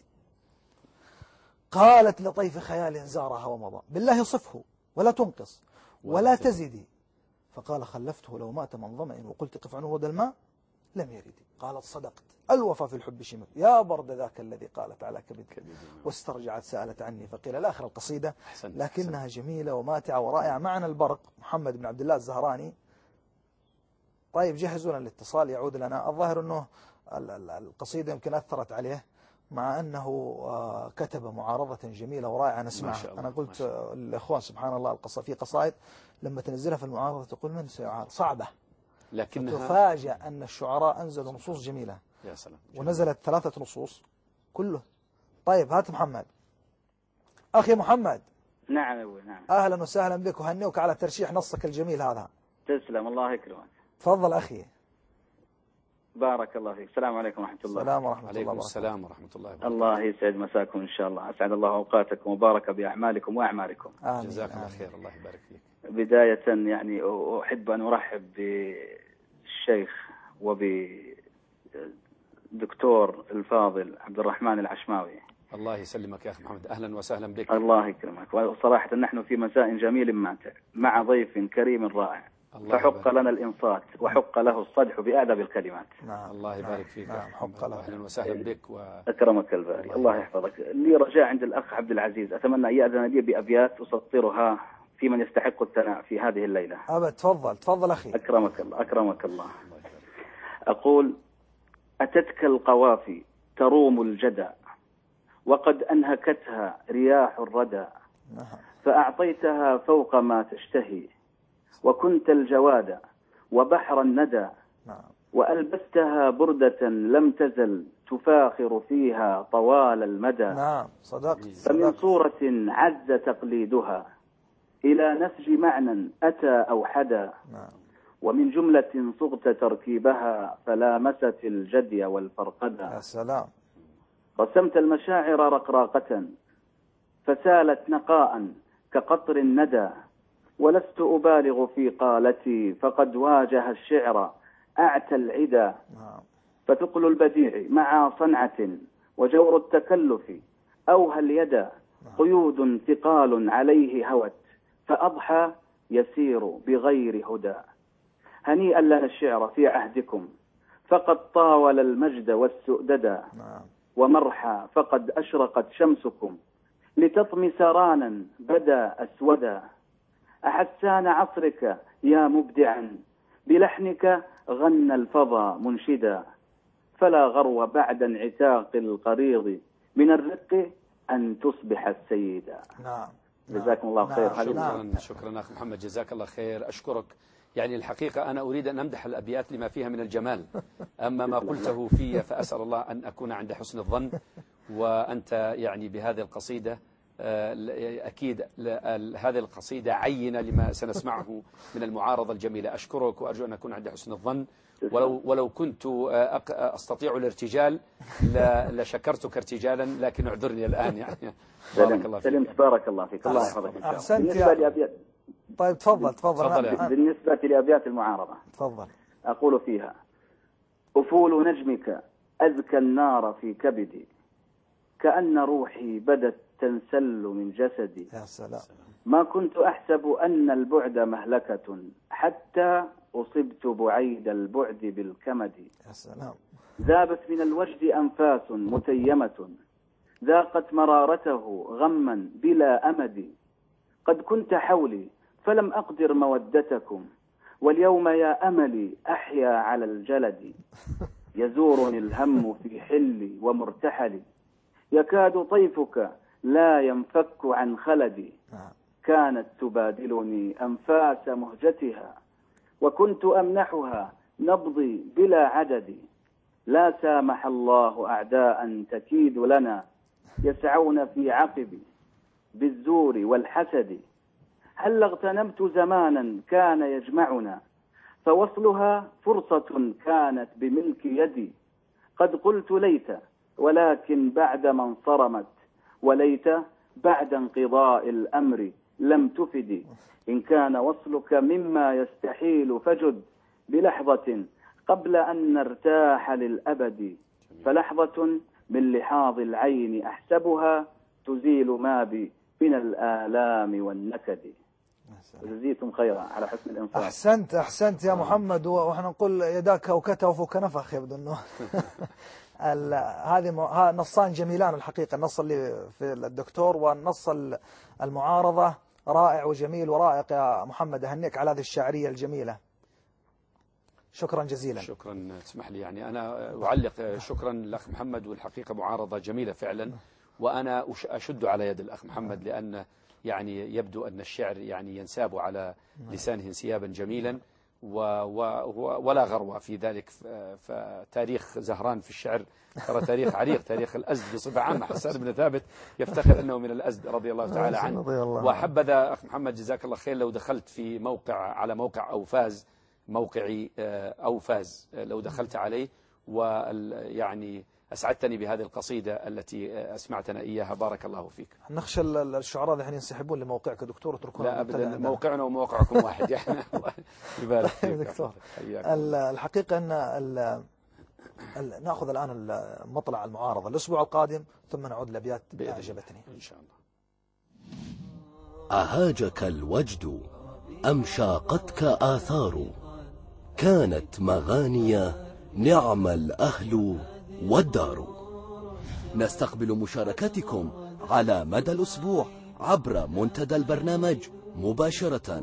قالت: لطيف خيال زارها ومضى، بالله صفه ولا تنقص ولا تزدي. فقال: خلفته لو مات من ظمأ وقلت قف عنه ود الماء لم يرد. قالت: صدقت الوفا في الحب شمك، يا برد ذاك الذي قالت على كبد. واسترجعت سألت عني فقيل الآخر القصيدة، لكنها جميلة وماتعة ورائعة. معنا البرق محمد بن عبد الله الزهراني. طيب جهزوا لنا الاتصال يعود لنا. الظاهر أنه القصيدة يمكن أثرت عليه، مع أنه كتب معارضة جميلة ورائعة نسمعها. أنا قلت الإخوان سبحان الله في قصائد لما تنزلها في المعارضة تقول من سيعارض، صعبة، لكنها تفاجأ أن الشعراء أنزلوا نصوص جميلة. يا سلام. ونزلت 3 نصوص كله. طيب هات محمد. أخي محمد. نعم أبوي. نعم. أهلا وسهلا بك، وهنيك على ترشيح نصك الجميل هذا. تسلم، الله يكرمك. تفضل أخي. بارك الله فيك. السلام عليكم ورحمة الله. السلام ورحمة الله عليكم وبركاته. السلام ورحمة الله وبركاته. الله يسعد مساكم إن شاء الله، أسعد الله أوقاتكم وبارك بأعمالكم وأعماركم. جزاك الله خير، الله يبارك فيك. بداية يعني أحب أن أرحب بالشيخ وبدكتور الفاضل عبد الرحمن العشماوي. الله يسلمك يا أخي محمد، أهلا وسهلا بك. الله يكرمك. وصراحة نحن في مساء جميل ماتع مع ضيف كريم رائع، فحق لنا الإنصات وحق له الصدح بأدب الكلمات. نعم. الله يبارك فيك. نعم. حق له. أهلا وسهلا بك أكرمك الباري، الله يحفظك. لي رجاء عند الأخ عبد العزيز، أتمنى أن يأذن لي بأبيات أسطرها في من يستحق الثناء في هذه الليلة. أبد تفضل تفضل أخي. أكرمك الله أكرمك الله. أقول: أتتك القوافي تروم الجدى، وقد أنهكتها رياح الردى، فأعطيتها فوق ما تشتهي، وكنت الجواد وبحر الندى، وألبستها بردة لم تزل تفاخر فيها طوال المدى. نعم صدقت. فمن صورة عز تقليدها إلى نسج معنى أتى أو حدا، ومن جملة صغت تركيبها فلامست الجدي والفرقدا. يا سلام. رسمت المشاعر رقراقة فسالت نقاء كقطر الندى، ولست أبالغ في قالتي فقد واجه الشعر أعتى العدا. فتقل البديع مع صنعة وجور التكلف أوهى اليد، قيود ثقال عليه هوت فأضحى يسير بغير هدى. هنيئا لنا الشعر في عهدكم فقد طاول المجد والسؤددا، ومرحى فقد أشرقت شمسكم لتطمس رانا بدا أسودا. أحسان عصرك يا مبدعا بلحنك غنى الفضا منشدا، فلا غرو بعد انعتاق القريض من الرق أن تصبح السيدا. نعم. جزاكم الله خير. شكرا أخي محمد، جزاك الله خير. أشكرك. يعني الحقيقة أنا أريد أن أمدح الأبيات لما فيها من الجمال، أما ما قلته في فأسأل الله أن أكون عند حسن الظن. وأنت يعني بهذه القصيدة أكيد هذه القصيدة عينة لما سنسمعه من المعارضة الجميلة. أشكرك وأرجو أن أكون عند حسن الظن. ولو كنت أستطيع الارتجال لشكرتك ارتجالا، لكن اعذرني الآن يعني. بارك الله فيك. سلمت، بارك الله فيك، الله يحفظك. أحسنت يا. طيب تفضل تفضل. بالنسبة لأبيات المعارضة تفضل. أقول فيها: أفول نجمك أذكى النار في كبدي، كأن روحي بدت تنسل من جسدي. يا سلام. ما كنت أحسب أن البعد مهلكة حتى أصبت بعيد البعد بالكمد. يا سلام. ذابت من الوجد أنفاس متيمة، ذاقت مرارته غما بلا أمد. قد كنت حولي فلم أقدر مودتكم، واليوم يا أملي أحيا على الجلد. يزورني الهم في حلي ومرتحلي، يكاد طيفك لا ينفك عن خلدي. كانت تبادلني أنفاس مهجتها، وكنت أمنحها نبضي بلا عدد. لا سامح الله أعداء تكيد لنا، يسعون في عقبي بالزور والحسد. هل اغتنمت زمانا كان يجمعنا، فوصلها فرصة كانت بملك يدي. قد قلت ليت، ولكن بعد ما انصرمت، وليت بعد انقضاء الأمر لم تفدي. إن كان وصلك مما يستحيل فجد بلحظة قبل أن نرتاح للأبد. فلحظة من لحاظ العين أحسبها تزيل ما بي من الآلام والنكد. جزيتم خيرا على حسن الإنصات. أحسنت يا محمد. ونحن نقول يداك وكته وفوك نفخ، يبدو أنه هذه نصان جميلان الحقيقة، النص اللي في الدكتور والنص المعارضة رائع وجميل ورائق يا محمد. أهنيك على هذه الشعرية الجميلة. شكرا جزيلا. شكرا. تسمح لي يعني أنا أعلق. شكرا لأخ محمد، والحقيقة معارضة جميلة فعلا، وأنا أشد على يد الأخ محمد، لأن يعني يبدو أن الشعر يعني ينساب على لسانه انسيابا جميلا، ولا غروة في ذلك. فتاريخ زهران في الشعر ترى تاريخ عريق، تاريخ الأزد بصفة عامة. حسان بن ثابت يفتخر أنه من الأزد رضي الله تعالى عنه. وحبذا أخ محمد جزاك الله خير لو دخلت في على موقع أوفاز، موقعي أوفاز، لو دخلت عليه ويعني أسعدتني بهذه القصيدة التي أسمعتنا إياها. بارك الله فيك. نخشى الشعراء الحين ينسحبون لموقعك دكتور وتركونا. لا أبدا، موقعنا وموقعكم واحد يعني. يبارك فيك دكتور. الحقيقة أن نأخذ الآن مطلع المعارضة الأسبوع القادم، ثم نعود لأبيات أعجبتني إن شاء الله. أهاجك الوجد أم شاقتك آثار، كانت مغاني نعم الأهل والدار. نستقبل مشاركاتكم على مدى الأسبوع عبر منتدى البرنامج مباشرة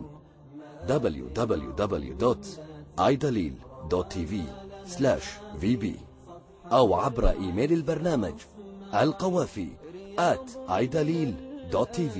www.idalil.tv/vb أو عبر إيميل البرنامج القوافي@idalil.tv.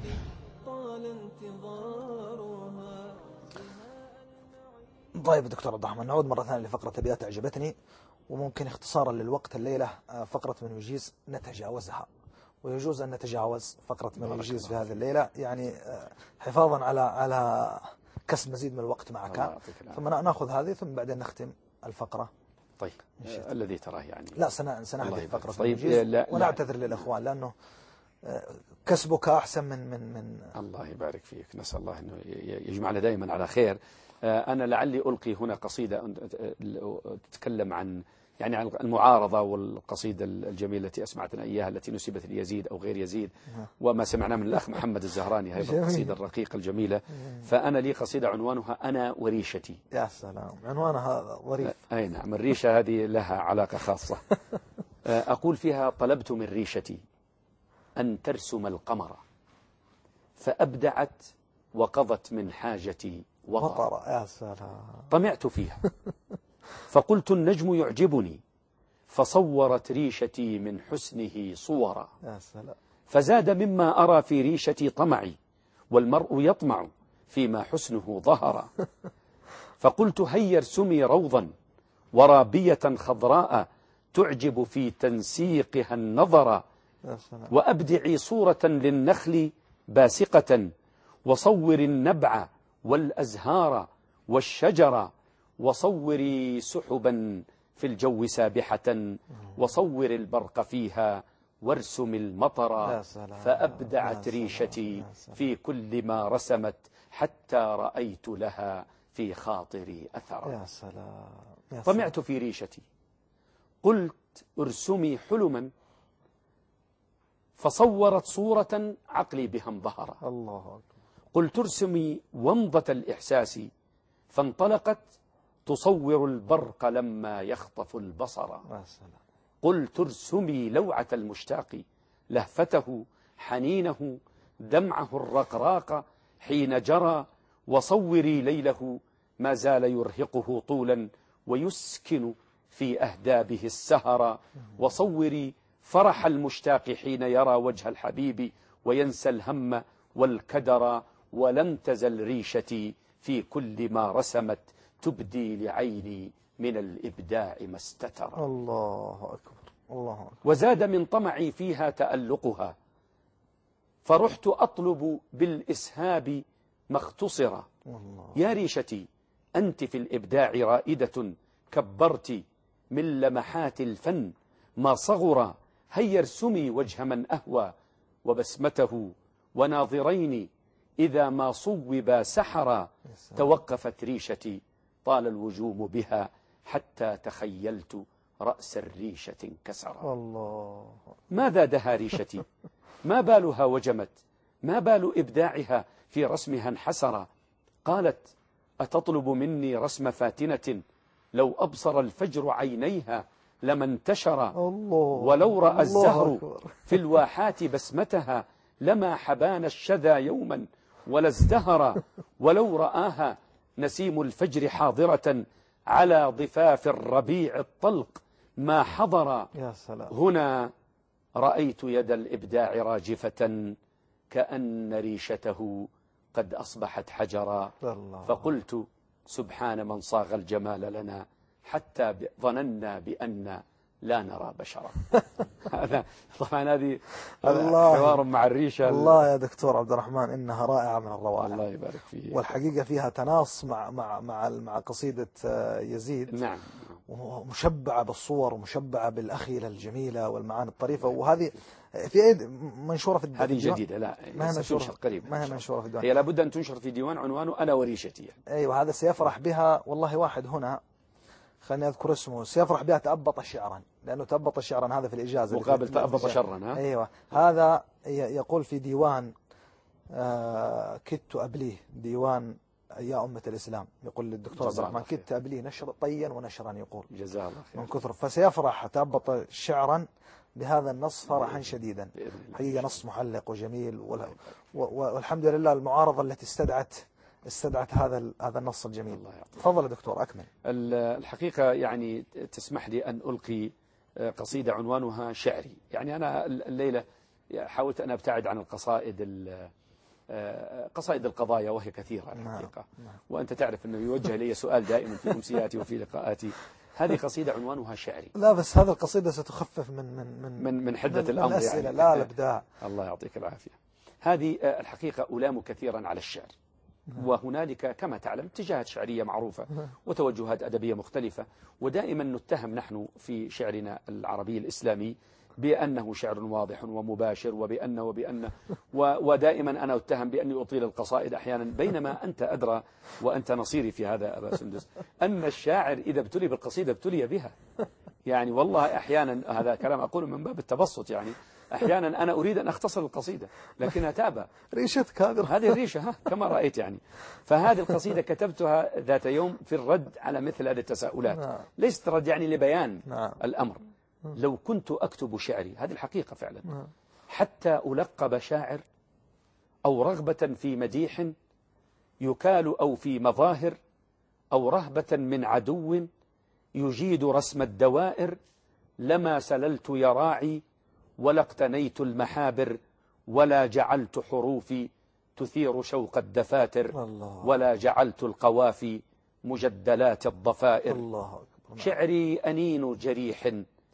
طيب دكتور عبد الرحمن، نعود مرة ثانية لفقرة أبيات أعجبتني، وممكن اختصارا للوقت الليلة فقرة من يجيز نتجاوزها، ويجوز أن نتجاوز فقرة من يجيز في هذه الليلة، يعني حفاظا على كسب مزيد من الوقت معك. ثم نأخذ هذه ثم بعدين نختم الفقرة. طيب الذي تراه يعني. لا سنحدث فقرة من يجيز ونعتذر للأخوان لأنه كسبك أحسن من الله يبارك فيك. نسأل الله أنه يجمعنا دائما على خير. أنا لعلي ألقي هنا قصيدة تتكلم عن المعارضة والقصيدة الجميلة التي أسمعتنا إياها التي نسبت ليزيد أو غير يزيد، وما سمعنا من الأخ محمد الزهراني هذه القصيدة الرقيقة الجميلة. فأنا لي قصيدة عنوانها أنا وريشتي. يا سلام، عنوانها ظريف. أي نعم، الريشة هذه لها علاقة خاصة. أقول فيها: طلبت من ريشتي أن ترسم القمر، فأبدعت وقضت من حاجتي وطر. يا سلام. طمعت فيها فقلت النجم يعجبني، فصورت ريشتي من حسنه صورا. يا سلام. فزاد مما أرى في ريشتي طمعي، والمرء يطمع فيما حسنه ظهر. فقلت هيا ارسمي روضا ورابية خضراء تعجب في تنسيقها النظر، وأبدعي صورة للنخل باسقة، وصور النبع والأزهار والشجر، وصوري سحبا في الجو سابحة، وصور البرق فيها وارسم المطر. فأبدعت ريشتي في كل ما رسمت، حتى رأيت لها في خاطري أثرا. يا سلام. طمعت في ريشتي، قلت ارسمي حلما، فصورت صورة عقلي بها انبهر. الله أكبر. قلت ارسمي ومضة الإحساس، فانطلقت تصور البرق لما يخطف البصر. قلت ارسمي لوعة المشتاق، لهفته حنينه دمعه الرقراق حين جرى، وصوري ليله ما زال يرهقه طولا ويسكن في أهدابه السهر، وصوري فرح المشتاق حين يرى وجه الحبيب وينسى الهم والكدر، ولم تزل ريشتي في كل ما رسمت تبدي لعيني من الإبداع ما استتر. الله أكبر. الله أكبر. وزاد من طمعي فيها تألقها، فرحت أطلب بالإسهاب ما اختصر. يا ريشتي أنت في الإبداع رائدة، كبرت من لمحات الفن ما صغر. هيا ارسمي وجه من أهوى وبسمته، وناظرين إذا ما صوبا سحرا. توقفت ريشتي طال الوجوم بها، حتى تخيلت رأس الريشة انكسر. الله. ماذا دها ريشتي؟ ما بالها وجمت؟ ما بال إبداعها في رسمها انحسر؟ قالت أتطلب مني رسم فاتنة، لو أبصر الفجر عينيها لما انتشر. ولو رأى الزهر في الواحات بسمتها، لما حبان الشذا يوما ولا ازدهر. ولو رآها نسيم الفجر حاضرة على ضفاف الربيع الطلق ما حضر. يا سلام. هنا رأيت يد الإبداع راجفة، كأن ريشته قد أصبحت حجرا. فقلت سبحان من صاغ الجمال لنا حتى ظننا بأن لا نرى بشرا. هذا طبعا هذه حوار مع الريشة. الله يا دكتور عبد الرحمن إنها رائعة من الروائع. الله يبارك فيك. والحقيقة فيها تناص مع قصيدة يزيد. نعم. ومشبعة بالصور ومشبعة بالأخيلة الجميلة والمعاني الطريفة. وهذه في أيد منشورة في الديوان. هذه جديدة، لا ما هي منشورة قريبا. ما هي منشورة في الديوان. هي لابد أن تنشر في ديوان عنوانه أنا وريشتي. أيوة، هذا سيفرح بها والله واحد هنا، خليني أذكر اسمه، سيفرح بها تأبط شعرا، لأنه تأبط شعرا هذا في الإجازة مقابل تأبط شرا. أيوة، هذا يقول في ديوان كدت أبليه، ديوان يا أمة الإسلام، يقول للدكتور عبد الرحمن كدت أبليه نشر طيا ونشرا، يقول جزاه الله خير من كثر. فسيفرح تأبط شعرا بهذا النص فرحا شديدا. حقيقة نص محلق وجميل، والحمد لله المعارضة التي استدعت هذا النص الجميل. تفضل يا دكتور أكمل. الحقيقة يعني تسمح لي أن ألقي قصيدة عنوانها شعري. يعني أنا الليلة حاولت أن أبتعد عن قصائد القضايا وهي كثيرة الحقيقة. وأنت تعرف أنه يوجه لي سؤال دائما في أمسياتي وفي لقاءاتي. هذه قصيدة عنوانها شعري. لا بس هذه القصيدة ستخفف من حدة الأمر الأسئلة. يعني. لا الإبداع. الله يعطيك العافية. هذه الحقيقة ألام كثيرا على الشعر، وهنالك كما تعلم اتجاهات شعرية معروفة وتوجهات أدبية مختلفة، ودائما نتهم نحن في شعرنا العربي الإسلامي بأنه شعر واضح ومباشر وبأن ودائما أنا أتهم بأني أطيل القصائد أحيانا، بينما أنت أدرى وأنت نصيري في هذا أبا سندس أن الشاعر إذا ابتلي بالقصيدة ابتلي بها. يعني والله أحيانا، هذا كلام أقوله من باب التبسط، يعني أحيانا أنا أريد أن أختصر القصيدة لكنها تابع ريشتك هذه الريشة كما رأيت يعني. فهذه القصيدة كتبتها ذات يوم في الرد على مثل هذه التساؤلات. ليست رد يعني لبيان الأمر. لو كنت أكتب شعري، هذه الحقيقة فعلا، حتى ألقب شاعر أو رغبة في مديح يكال أو في مظاهر أو رهبة من عدو يجيد رسم الدوائر، لما سللت يراعي ولا اقتنيت المحابر، ولا جعلت حروفي تثير شوق الدفاتر، ولا جعلت القوافي مجدلات الضفائر. شعري أنين جريح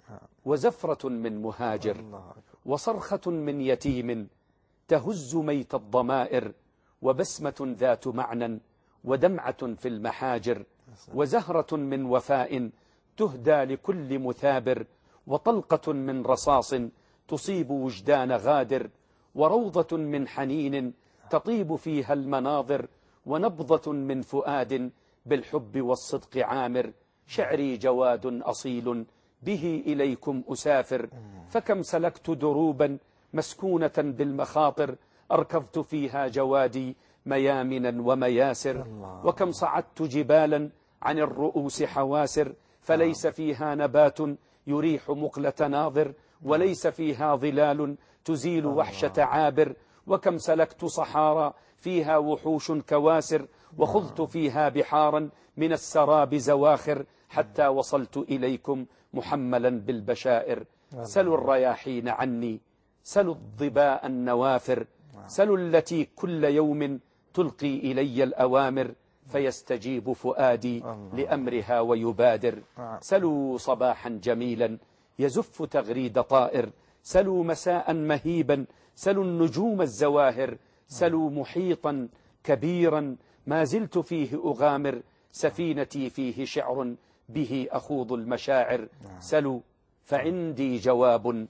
وزفرة من مهاجر، وصرخة من يتيم تهز ميت الضمائر، وبسمة ذات معنى ودمعة في المحاجر، وزهرة من وفاء تهدى لكل مثابر، وطلقة من رصاص تصيب وجدان غادر، وروضة من حنين تطيب فيها المناظر، ونبضة من فؤاد بالحب والصدق عامر. شعري جواد أصيل به إليكم أسافر، فكم سلكت دروبا مسكونة بالمخاطر، أركضت فيها جوادي ميامنا ومياسر، وكم صعدت جبالا عن الرؤوس حواسر، فليس فيها نبات يريح مقلة ناظر، وليس فيها ظلال تزيل وحشة عابر، وكم سلكت صحارى فيها وحوش كواسر، وخضت فيها بحارا من السراب زواخر، حتى وصلت إليكم محملا بالبشائر. سلوا الرياحين عني، سلوا الظباء النوافر، سلوا التي كل يوم تلقي إلي الأوامر، فيستجيب فؤادي لأمرها ويبادر. سلوا صباحا جميلا يزف تغريد طائر، سلوا مساء مهيبا، سلوا النجوم الزواهر، سلوا محيطا كبيرا ما زلت فيه أغامر، سفينتي فيه شعر به أخوض المشاعر. سلوا فعندي جواب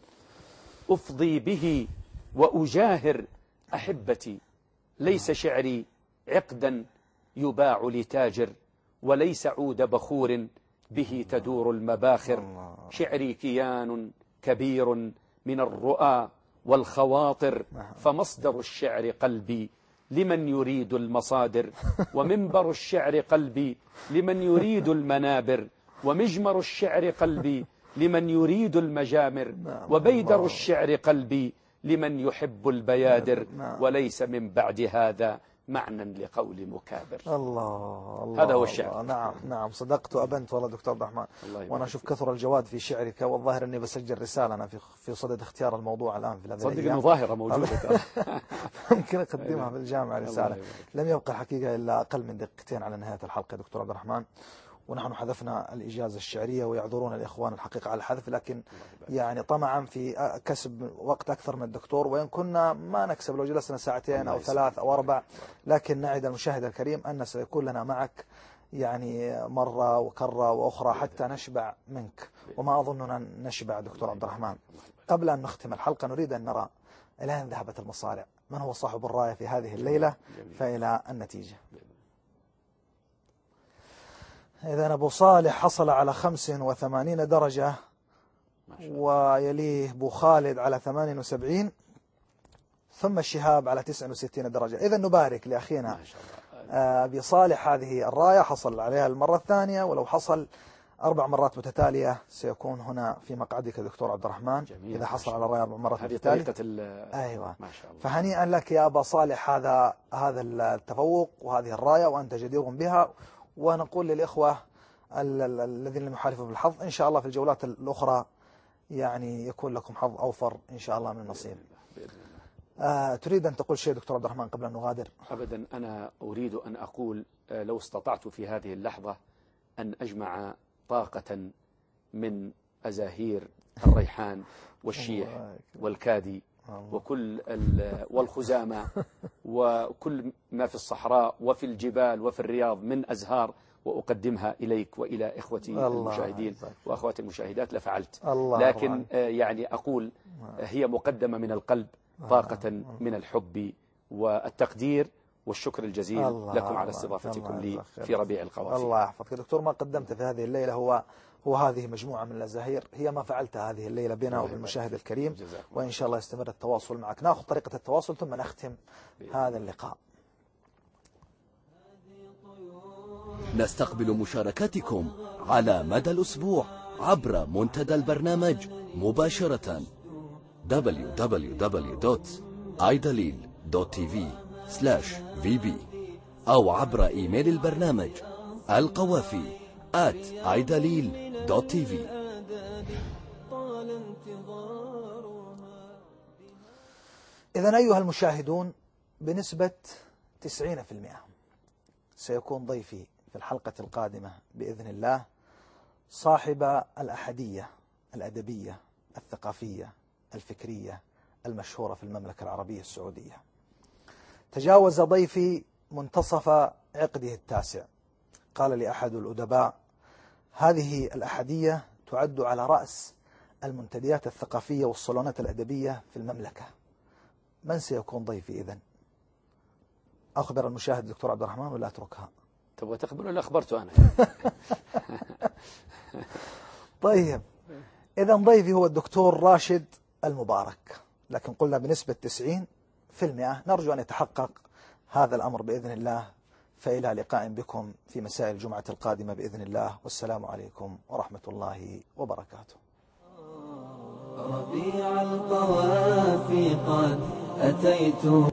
أفضي به وأجاهر أحبتي، ليس شعري عقدا يباع لتاجر، وليس عود بخور به تدور المباخر. شعري كيان كبير من الرؤى والخواطر، فمصدر الشعر قلبي لمن يريد المصادر، ومنبر الشعر قلبي لمن يريد المنابر، ومجمر الشعر قلبي لمن يريد المجامر، وبيدر الشعر قلبي لمن يحب البيادر، وليس من بعد هذا معنى لقول مكابر. الله هذا هو الشعر. نعم نعم، صدقت وأبنت والله دكتور عبد الرحمن. وأنا أشوف كثر الجواد في شعرك، والظاهر أني بسجل رسالة أنا في صدد اختيار الموضوع الآن في هذه صدق إنه ظاهرة موجودة. ممكن أقدمها في الجامعة رسالة. لم يبقى الحقيقة إلا أقل من دقيقتين على نهاية الحلقة يا دكتور عبد الرحمن، ونحن حذفنا الإجازة الشعرية ويعذرون الإخوان الحقيقة على الحذف، لكن يعني طمعا في كسب وقت أكثر من الدكتور، وإن كنا ما نكسب لو جلسنا ساعتين أو 3 أو 4، لكن نعد المشاهد الكريم أن سيكون لنا معك يعني مرة وكرة وأخرى حتى نشبع منك، وما أظننا نشبع دكتور عبد الرحمن. قبل أن نختم الحلقة نريد أن نرى إلى أين ذهبت المصارع، من هو صاحب الراية في هذه الليلة، فإلى النتيجة. إذن أبو صالح حصل على 85 درجة، ويليه أبو خالد على 78، ثم الشهاب على 69 درجة. إذن نبارك لأخينا أبي صالح هذه الراية، حصل عليها المرة الثانية، ولو حصل 4 مرات متتالية سيكون هنا في مقعدك دكتور عبد الرحمن. إذا حصل على الراية 4 مرات متتالية. أيوة، ما شاء الله. فهنيئا لك يا أبا صالح هذا التفوق وهذه الراية، وأنت جدير بها. ونقول للإخوة الذين لم يحالفوا بالحظ إن شاء الله في الجولات الأخرى يعني يكون لكم حظ أوفر إن شاء الله من النصيب. تريد أن تقول شيء دكتور عبد الرحمن قبل أن نغادر؟ أبدا، أنا أريد أن أقول لو استطعت في هذه اللحظة أن أجمع طاقة من أزاهير الريحان والشيح والكادي وكل والخزامة وكل ما في الصحراء وفي الجبال وفي الرياض من أزهار، وأقدمها إليك وإلى إخوتي المشاهدين وأخواتي المشاهدات لفعلت. لكن يعني أقول هي مقدمة من القلب، طاقة من الحب والتقدير والشكر الجزيل لكم على استضافتكم لي في ربيع القوافي. الله يحفظك دكتور. ما قدمت في هذه الليلة هو هذه مجموعة من الأزاهير، هي ما فعلت هذه الليلة بنا وبالمشاهد الكريم، وإن شاء الله يستمر التواصل معك. نأخذ طريقة التواصل ثم نختم هذا اللقاء. نستقبل مشاركاتكم على مدى الأسبوع عبر منتدى البرنامج مباشرة www.idalil.tv/vb أو عبر إيميل البرنامج القوافي@idalil.tv. إذن أيها المشاهدون، بنسبة 90% سيكون ضيفي في الحلقة القادمة بإذن الله صاحب الأحدية الأدبية الثقافية الفكرية المشهورة في المملكة العربية السعودية. تجاوز ضيفي منتصف عقده التاسع. قال لي أحد الأدباء: هذه الأحدية تعد على رأس المنتديات الثقافية والصالونات الأدبية في المملكة. من سيكون ضيفي إذن؟ أخبر المشاهد دكتور عبد الرحمن ولا أتركها؟ تبغى تخبر ولا أخبرته أنا؟ طيب، إذن ضيفي هو الدكتور راشد المبارك، لكن قلنا بنسبة 90%. نرجو أن يتحقق هذا الأمر بإذن الله. فإلى لقاء بكم في مساء الجمعة القادمة بإذن الله، والسلام عليكم ورحمة الله وبركاته. ربيع القوافي قد أتيت